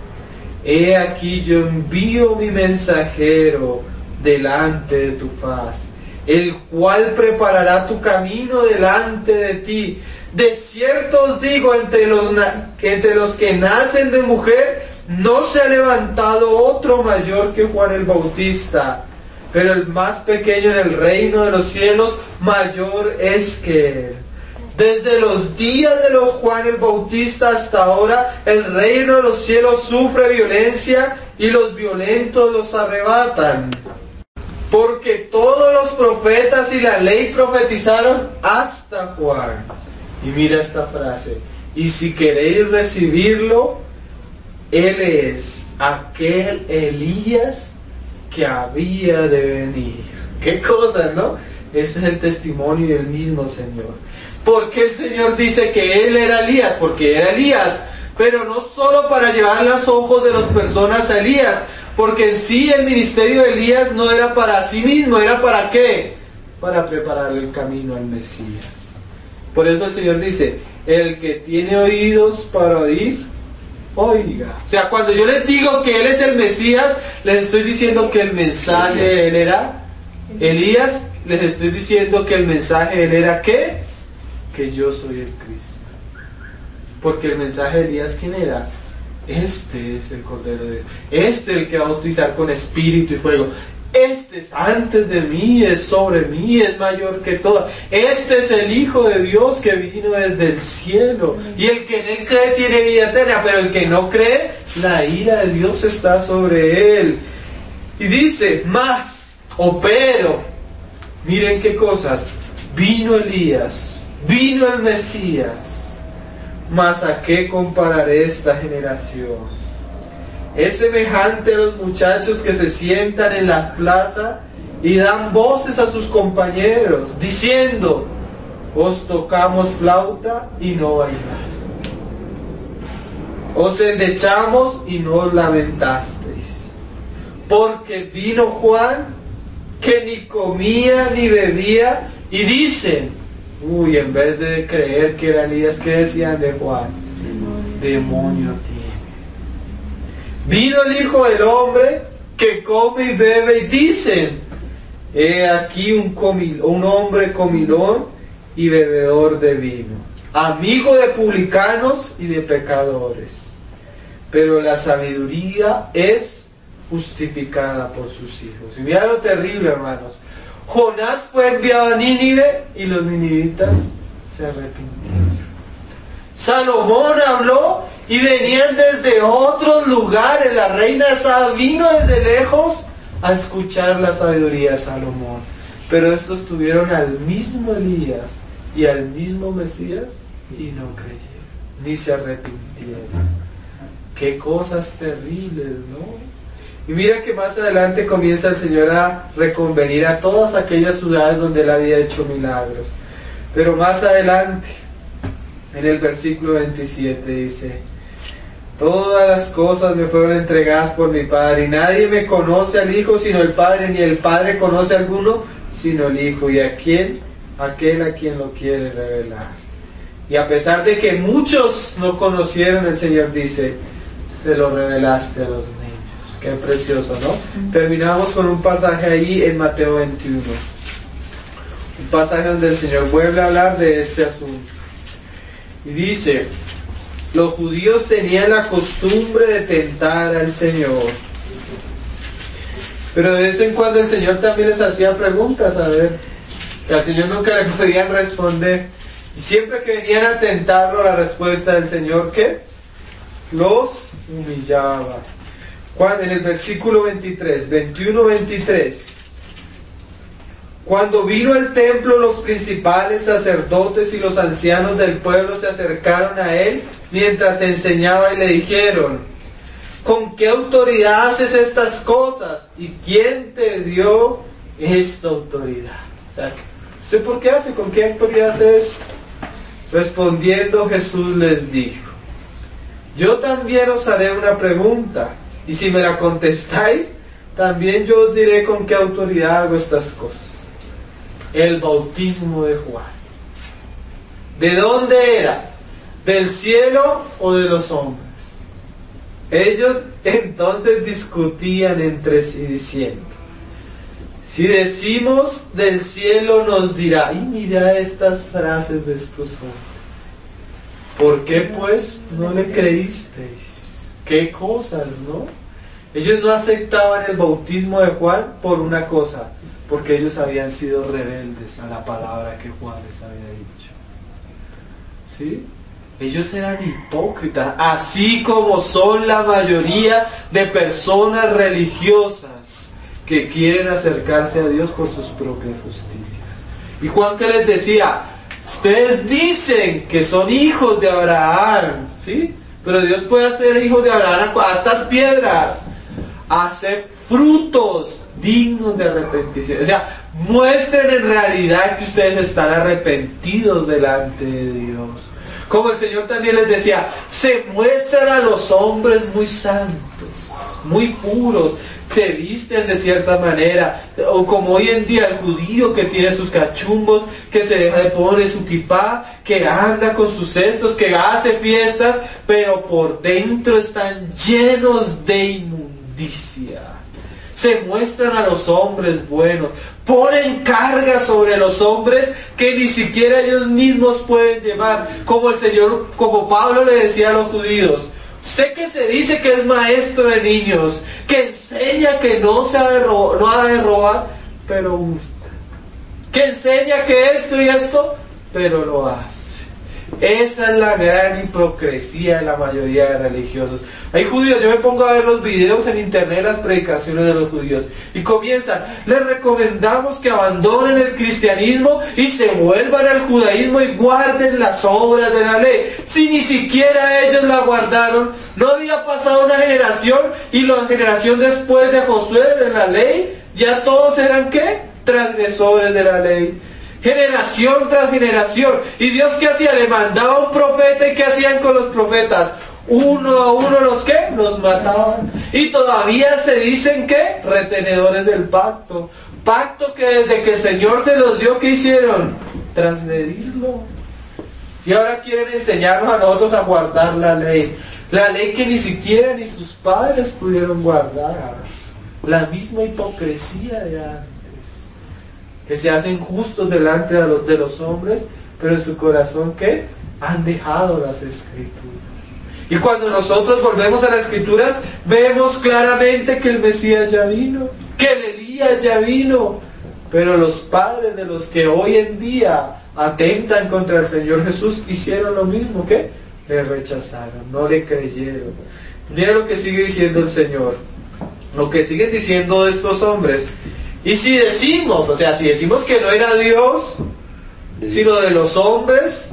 He aquí yo envío mi mensajero delante de tu faz, el cual preparará tu camino delante de ti. De cierto os digo, entre los, entre los que nacen de mujer, no se ha levantado otro mayor que Juan el Bautista, pero el más pequeño en el reino de los cielos, mayor es que él. Desde los días de los Juan el Bautista hasta ahora, el reino de los cielos sufre violencia y los violentos los arrebatan. Porque todos los profetas y la ley profetizaron hasta Juan. Y mira esta frase. Y si queréis recibirlo, él es aquel Elías que había de venir. Qué cosa, ¿no? Ese es el testimonio del mismo Señor. ¿Por qué el Señor dice que él era Elías? Porque era Elías, pero no solo para llevar los ojos de las personas a Elías, porque en sí el ministerio de Elías no era para sí mismo, era para ¿qué? Para preparar el camino al Mesías. Por eso el Señor dice, el que tiene oídos para oír, oiga. O sea, cuando yo les digo que él es el Mesías, les estoy diciendo que el mensaje de él era Elías, les estoy diciendo que el mensaje de él era ¿qué? Que yo soy el Cristo. Porque el mensaje de Elías, ¿quién era? Este es el Cordero de Dios. Este es el que va a bautizar con espíritu y fuego. Este es antes de mí, es sobre mí, es mayor que todo. Este es el Hijo de Dios que vino desde el cielo. Y el que en él cree tiene vida eterna, pero el que no cree, la ira de Dios está sobre él. Y dice, más, o pero, miren qué cosas, vino Elías, vino el Mesías, mas ¿a qué compararé esta generación? Es semejante a los muchachos que se sientan en las plazas y dan voces a sus compañeros, diciendo, os tocamos flauta y no bailaste, os endechamos y no os lamentasteis, porque vino Juan, que ni comía ni bebía, y dicen, uy, en vez de creer que era Elías, ¿qué decían de Juan? Demonio tiene. Vino el Hijo del Hombre que come y bebe y dicen, he aquí un, comil, un hombre comilón y bebedor de vino, amigo de publicanos y de pecadores. Pero la sabiduría es justificada por sus hijos. Y mira lo terrible, hermanos. Jonás fue enviado a Nínive y los ninivitas se arrepintieron. Salomón habló y venían desde otros lugares. La reina de Saba vino desde lejos a escuchar la sabiduría de Salomón. Pero estos tuvieron al mismo Elías y al mismo Mesías y no creyeron, ni se arrepintieron. Qué cosas terribles, ¿no? Y mira que más adelante comienza el Señor a reconvenir a todas aquellas ciudades donde Él había hecho milagros. Pero más adelante, en el versículo veintisiete dice, todas las cosas me fueron entregadas por mi Padre, y nadie me conoce al Hijo sino el Padre, ni el Padre conoce a alguno sino el Hijo, y a quién, aquel a quien lo quiere revelar. Y a pesar de que muchos no conocieron, el Señor dice, se lo revelaste a los niños. Qué precioso, ¿no? Terminamos con un pasaje ahí en Mateo veintiuno. Un pasaje donde el Señor vuelve a hablar de este asunto. Y dice, los judíos tenían la costumbre de tentar al Señor. Pero de vez en cuando el Señor también les hacía preguntas, a ver, que al Señor nunca le podían responder. Y siempre que venían a tentarlo, la respuesta del Señor, ¿qué? Los humillaba. Cuando, en el versículo veintitrés, veintiuno veintitrés, cuando vino al templo, los principales sacerdotes y los ancianos del pueblo se acercaron a él mientras enseñaba y le dijeron, ¿con qué autoridad haces estas cosas? ¿Y quién te dio esta autoridad? O sea, ¿usted por qué hace? ¿Con qué autoridad hace eso? Respondiendo Jesús les dijo, yo también os haré una pregunta, y si me la contestáis, también yo os diré con qué autoridad hago estas cosas. El bautismo de Juan, ¿de dónde era? ¿Del cielo o de los hombres? Ellos entonces discutían entre sí diciendo, si decimos del cielo nos dirá, y mira estas frases de estos hombres, ¿por qué pues no le creísteis? ¿Qué cosas, no? Ellos no aceptaban el bautismo de Juan por una cosa, porque ellos habían sido rebeldes a la palabra que Juan les había dicho. ¿Sí? Ellos eran hipócritas, así como son la mayoría de personas religiosas que quieren acercarse a Dios por sus propias justicias. Y Juan que les decía, ustedes dicen que son hijos de Abraham, ¿sí? Pero Dios puede hacer hijos de Abraham a estas piedras, hacer frutos dignos de arrepentimiento. O sea, muestren en realidad que ustedes están arrepentidos delante de Dios. Como el Señor también les decía, se muestran a los hombres muy santos, muy puros, se visten de cierta manera, o como hoy en día el judío que tiene sus cachumbos, que se deja de poner su kipá, que anda con sus cestos, que hace fiestas, pero por dentro están llenos de inmundicia. Se muestran a los hombres buenos, ponen carga sobre los hombres que ni siquiera ellos mismos pueden llevar, como el Señor, como Pablo le decía a los judíos, usted que se dice que es maestro de niños, que enseña que no se ha de robar, no ha de robar, pero hurta, que enseña que esto y esto, pero lo hace. Esa es la gran hipocresía de la mayoría de religiosos. Hay judíos, yo me pongo a ver los videos en internet, las predicaciones de los judíos, y comienzan, les recomendamos que abandonen el cristianismo y se vuelvan al judaísmo y guarden las obras de la ley. Si ni siquiera ellos la guardaron, no había pasado una generación y la generación después de Josué de la ley, ya todos eran ¿qué? Transgresores de la ley. Generación tras generación. ¿Y Dios qué hacía? Le mandaba un profeta, ¿y qué hacían con los profetas? Uno a uno los que los mataban. Y todavía se dicen que retenedores del pacto. Pacto que desde que el Señor se los dio, ¿qué hicieron? Transgredirlo. Y ahora quieren enseñarnos a nosotros a guardar la ley. La ley que ni siquiera ni sus padres pudieron guardar. La misma hipocresía de antes. Que se hacen justos delante de los, de los hombres, pero en su corazón, ¿qué? Han dejado las Escrituras. Y cuando nosotros volvemos a las Escrituras, vemos claramente que el Mesías ya vino, que el Elías ya vino, pero los padres de los que hoy en día atentan contra el Señor Jesús hicieron lo mismo, ¿qué? Le rechazaron, no le creyeron. Mira lo que sigue diciendo el Señor, lo que siguen diciendo estos hombres. Y si decimos, o sea, si decimos que no era Dios, sino de los hombres,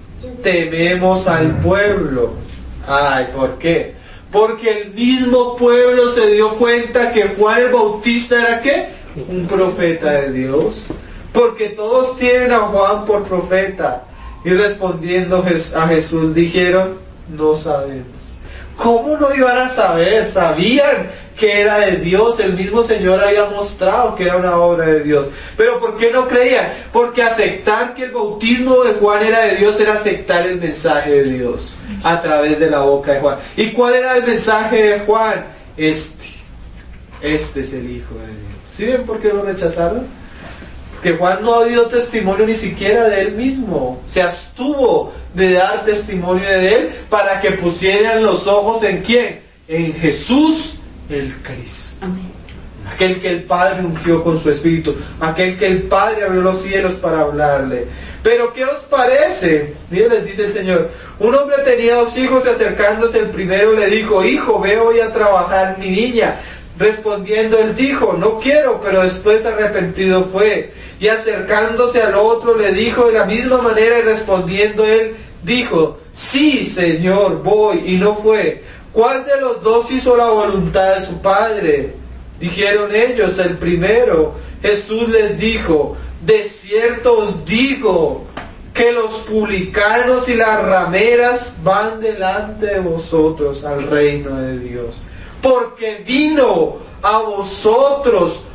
tememos al pueblo. Ay, ¿por qué? Porque el mismo pueblo se dio cuenta que Juan el Bautista era ¿qué? Un profeta de Dios. Porque todos tienen a Juan por profeta. Y respondiendo a Jesús dijeron, no sabemos. ¿Cómo no iban a saber? Sabían que era de Dios. El mismo Señor había mostrado que era una obra de Dios. Pero ¿por qué no creían? Porque aceptar que el bautismo de Juan era de Dios era aceptar el mensaje de Dios a través de la boca de Juan. ¿Y cuál era el mensaje de Juan? Este. Este es el Hijo de Dios. ¿Sí ven por qué lo rechazaron? Que Juan no dio testimonio ni siquiera de él mismo. Se abstuvo de dar testimonio de él para que pusieran los ojos en ¿quién? En Jesús el Cristo. Amén. Aquel que el Padre ungió con su Espíritu. Aquel que el Padre abrió los cielos para hablarle. Pero ¿qué os parece? Miren, les dice el Señor. Un hombre tenía dos hijos y acercándose el primero le dijo: hijo, ve hoy a trabajar mi niña. Respondiendo él dijo: no quiero, pero después arrepentido fue. Y acercándose al otro le dijo de la misma manera, y respondiendo él dijo: sí, Señor, voy, y no fue. ¿Cuál de los dos hizo la voluntad de su padre? Dijeron ellos: el primero. Jesús les dijo: de cierto os digo que los publicanos y las rameras van delante de vosotros al reino de Dios. Porque vino a vosotros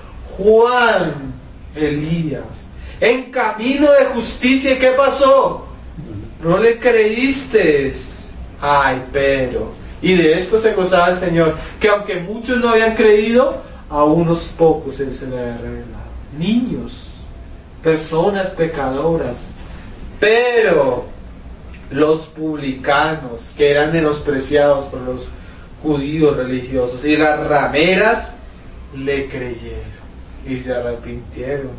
Juan Elías en camino de justicia. ¿Y qué pasó? No le creísteis. Ay, pero... Y de esto se gozaba el Señor, que aunque muchos no habían creído, a unos pocos Él se le había revelado. Niños, personas pecadoras. Pero los publicanos, que eran menospreciados por los judíos religiosos, y las rameras le creyeron y se arrepintieron.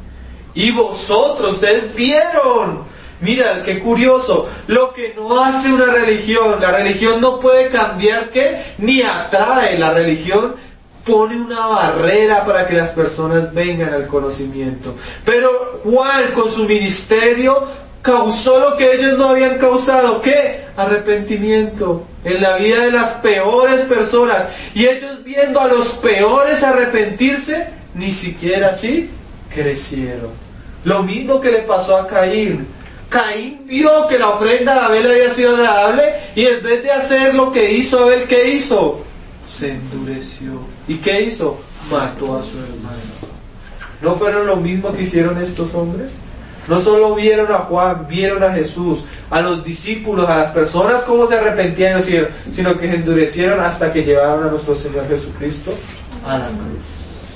Y vosotros, ustedes vieron, mira qué curioso, lo que no hace una religión. La religión no puede cambiar, ¿qué? Ni atrae. La religión pone una barrera para que las personas vengan al conocimiento. Pero Juan, con su ministerio, causó lo que ellos no habían causado. ¿Qué? Arrepentimiento en la vida de las peores personas. Y ellos, viendo a los peores arrepentirse, ni siquiera así crecieron. Lo mismo que le pasó a Caín. Caín vio que la ofrenda de Abel había sido agradable, y en vez de hacer lo que hizo Abel, ¿qué hizo? Se endureció. ¿Y qué hizo? Mató a su hermano. ¿No fueron lo mismo que hicieron estos hombres? No solo vieron a Juan, vieron a Jesús, a los discípulos, a las personas cómo se arrepentían y lo siguieron, sino que se endurecieron hasta que llevaron a nuestro Señor Jesucristo a la cruz.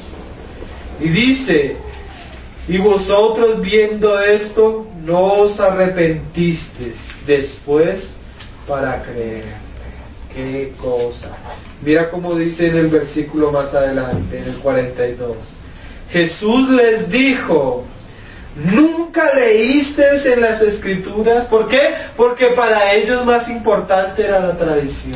Y dice: y vosotros viendo esto, no os arrepentisteis después para creer. ¡Qué cosa! Mira cómo dice en el versículo más adelante, en el cuarenta y dos. Jesús les dijo: ¿nunca leísteis en las Escrituras? ¿Por qué? Porque para ellos más importante era la tradición.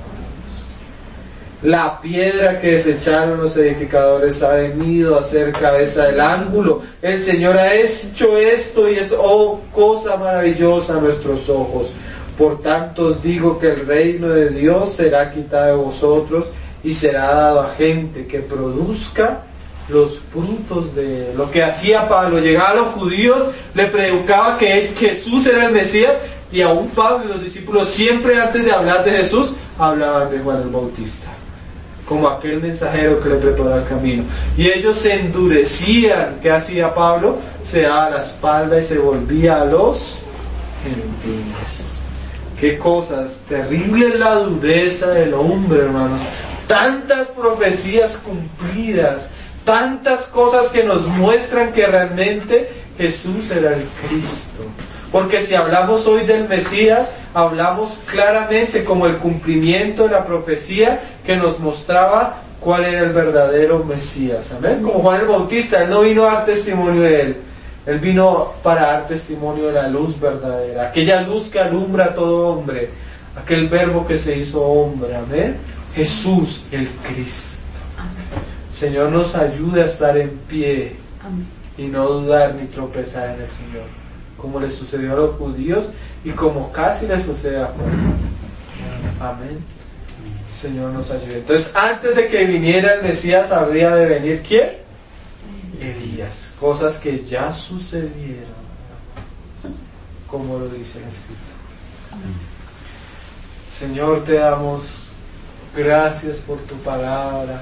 La piedra que desecharon los edificadores ha venido a ser cabeza del ángulo. El Señor ha hecho esto, y es oh, cosa maravillosa a nuestros ojos. Por tanto os digo que el reino de Dios será quitado de vosotros y será dado a gente que produzca los frutos de lo que hacía Pablo. Llegaba a los judíos, le predicaba que Jesús era el Mesías, y aún Pablo y los discípulos siempre, antes de hablar de Jesús, hablaban de Juan el Bautista como aquel mensajero que le preparó el camino. Y ellos se endurecían. ¿Qué hacía Pablo? Se daba la espalda y se volvía a los gentiles. Qué cosas, terrible es la dureza del hombre, hermanos. Tantas profecías cumplidas, tantas cosas que nos muestran que realmente Jesús era el Cristo. Porque si hablamos hoy del Mesías, hablamos claramente como el cumplimiento de la profecía que nos mostraba cuál era el verdadero Mesías. Amén. Como Juan el Bautista, él no vino a dar testimonio de él, él vino para dar testimonio de la luz verdadera, aquella luz que alumbra a todo hombre, aquel verbo que se hizo hombre. Amén. Jesús el Cristo. Amén. Señor, nos ayude a estar en pie. Amén. Y no dudar ni tropezar en el Señor, como le sucedió a los judíos y como casi le sucede a Juan. Amén. Señor, nos ayude. Entonces, antes de que viniera el Mesías, habría de venir ¿quién? Elías. Cosas que ya sucedieron, como lo dice la Escritura. Señor, te damos Gracias por tu palabra.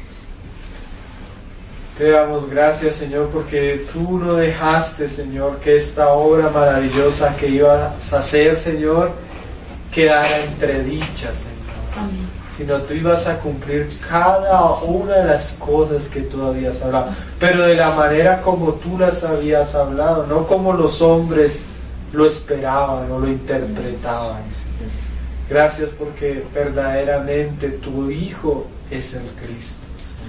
Te damos gracias, Señor, porque tú no dejaste, Señor, que esta obra maravillosa que ibas a hacer, Señor, quedara entredicha, Señor. Amén. Sino tú ibas a cumplir cada una de las cosas que tú habías hablado, pero de la manera como tú las habías hablado, no como los hombres lo esperaban o lo interpretaban, Señor. Gracias porque verdaderamente tu Hijo es el Cristo.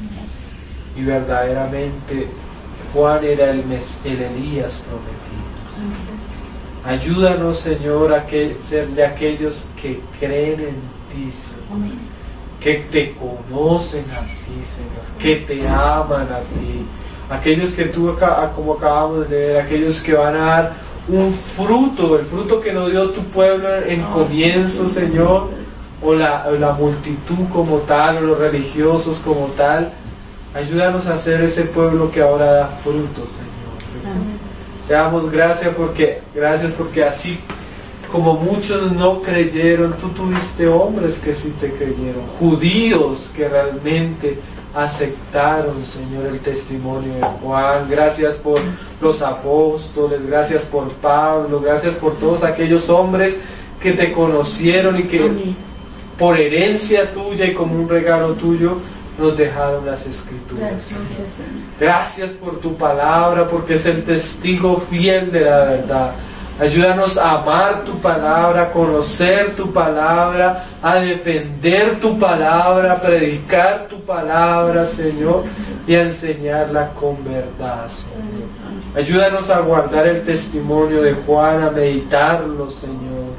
Y verdaderamente Juan era el, mes, el Elías prometido. Ayúdanos, Señor, a que, ser de aquellos que creen en ti, Señor, que te conocen a ti, Señor, que te aman a ti, aquellos que tú, como acabamos de leer, aquellos que van a dar un fruto, el fruto que nos dio tu pueblo en comienzo, Señor, o la, o la multitud como tal, o los religiosos como tal. Ayúdanos a ser ese pueblo que ahora da frutos, Señor. Amén. Te damos gracias porque, gracias porque así como muchos no creyeron, tú tuviste hombres que sí te creyeron, judíos que realmente aceptaron, Señor, el testimonio de Juan. Gracias por los apóstoles, gracias por Pablo, gracias por todos aquellos hombres que te conocieron y que Amén. Por herencia tuya y como un regalo tuyo nos dejaron las Escrituras. Gracias. Gracias por tu palabra, porque es el testigo fiel de la verdad. Ayúdanos a amar tu palabra, a conocer tu palabra, a defender tu palabra, a predicar tu palabra, Señor, y a enseñarla con verdad, Señor. Ayúdanos a guardar el testimonio de Juan, a meditarlo, Señor,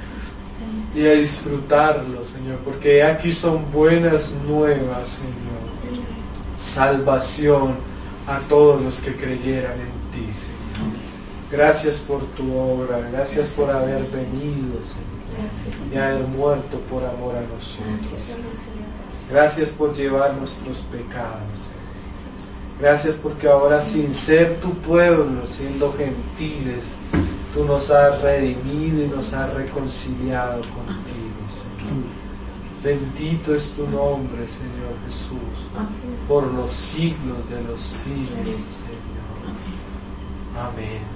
y a disfrutarlo, Señor, porque aquí son buenas nuevas, Señor. Salvación a todos los que creyeran en ti, Señor. Gracias por tu obra, gracias por haber venido, Señor, y haber muerto por amor a nosotros. Gracias por llevar nuestros pecados. Gracias porque ahora, sin ser tu pueblo, siendo gentiles, tú nos has redimido y nos has reconciliado contigo, Señor. Bendito es tu nombre, Señor Jesús, por los siglos de los siglos, Señor. Amén.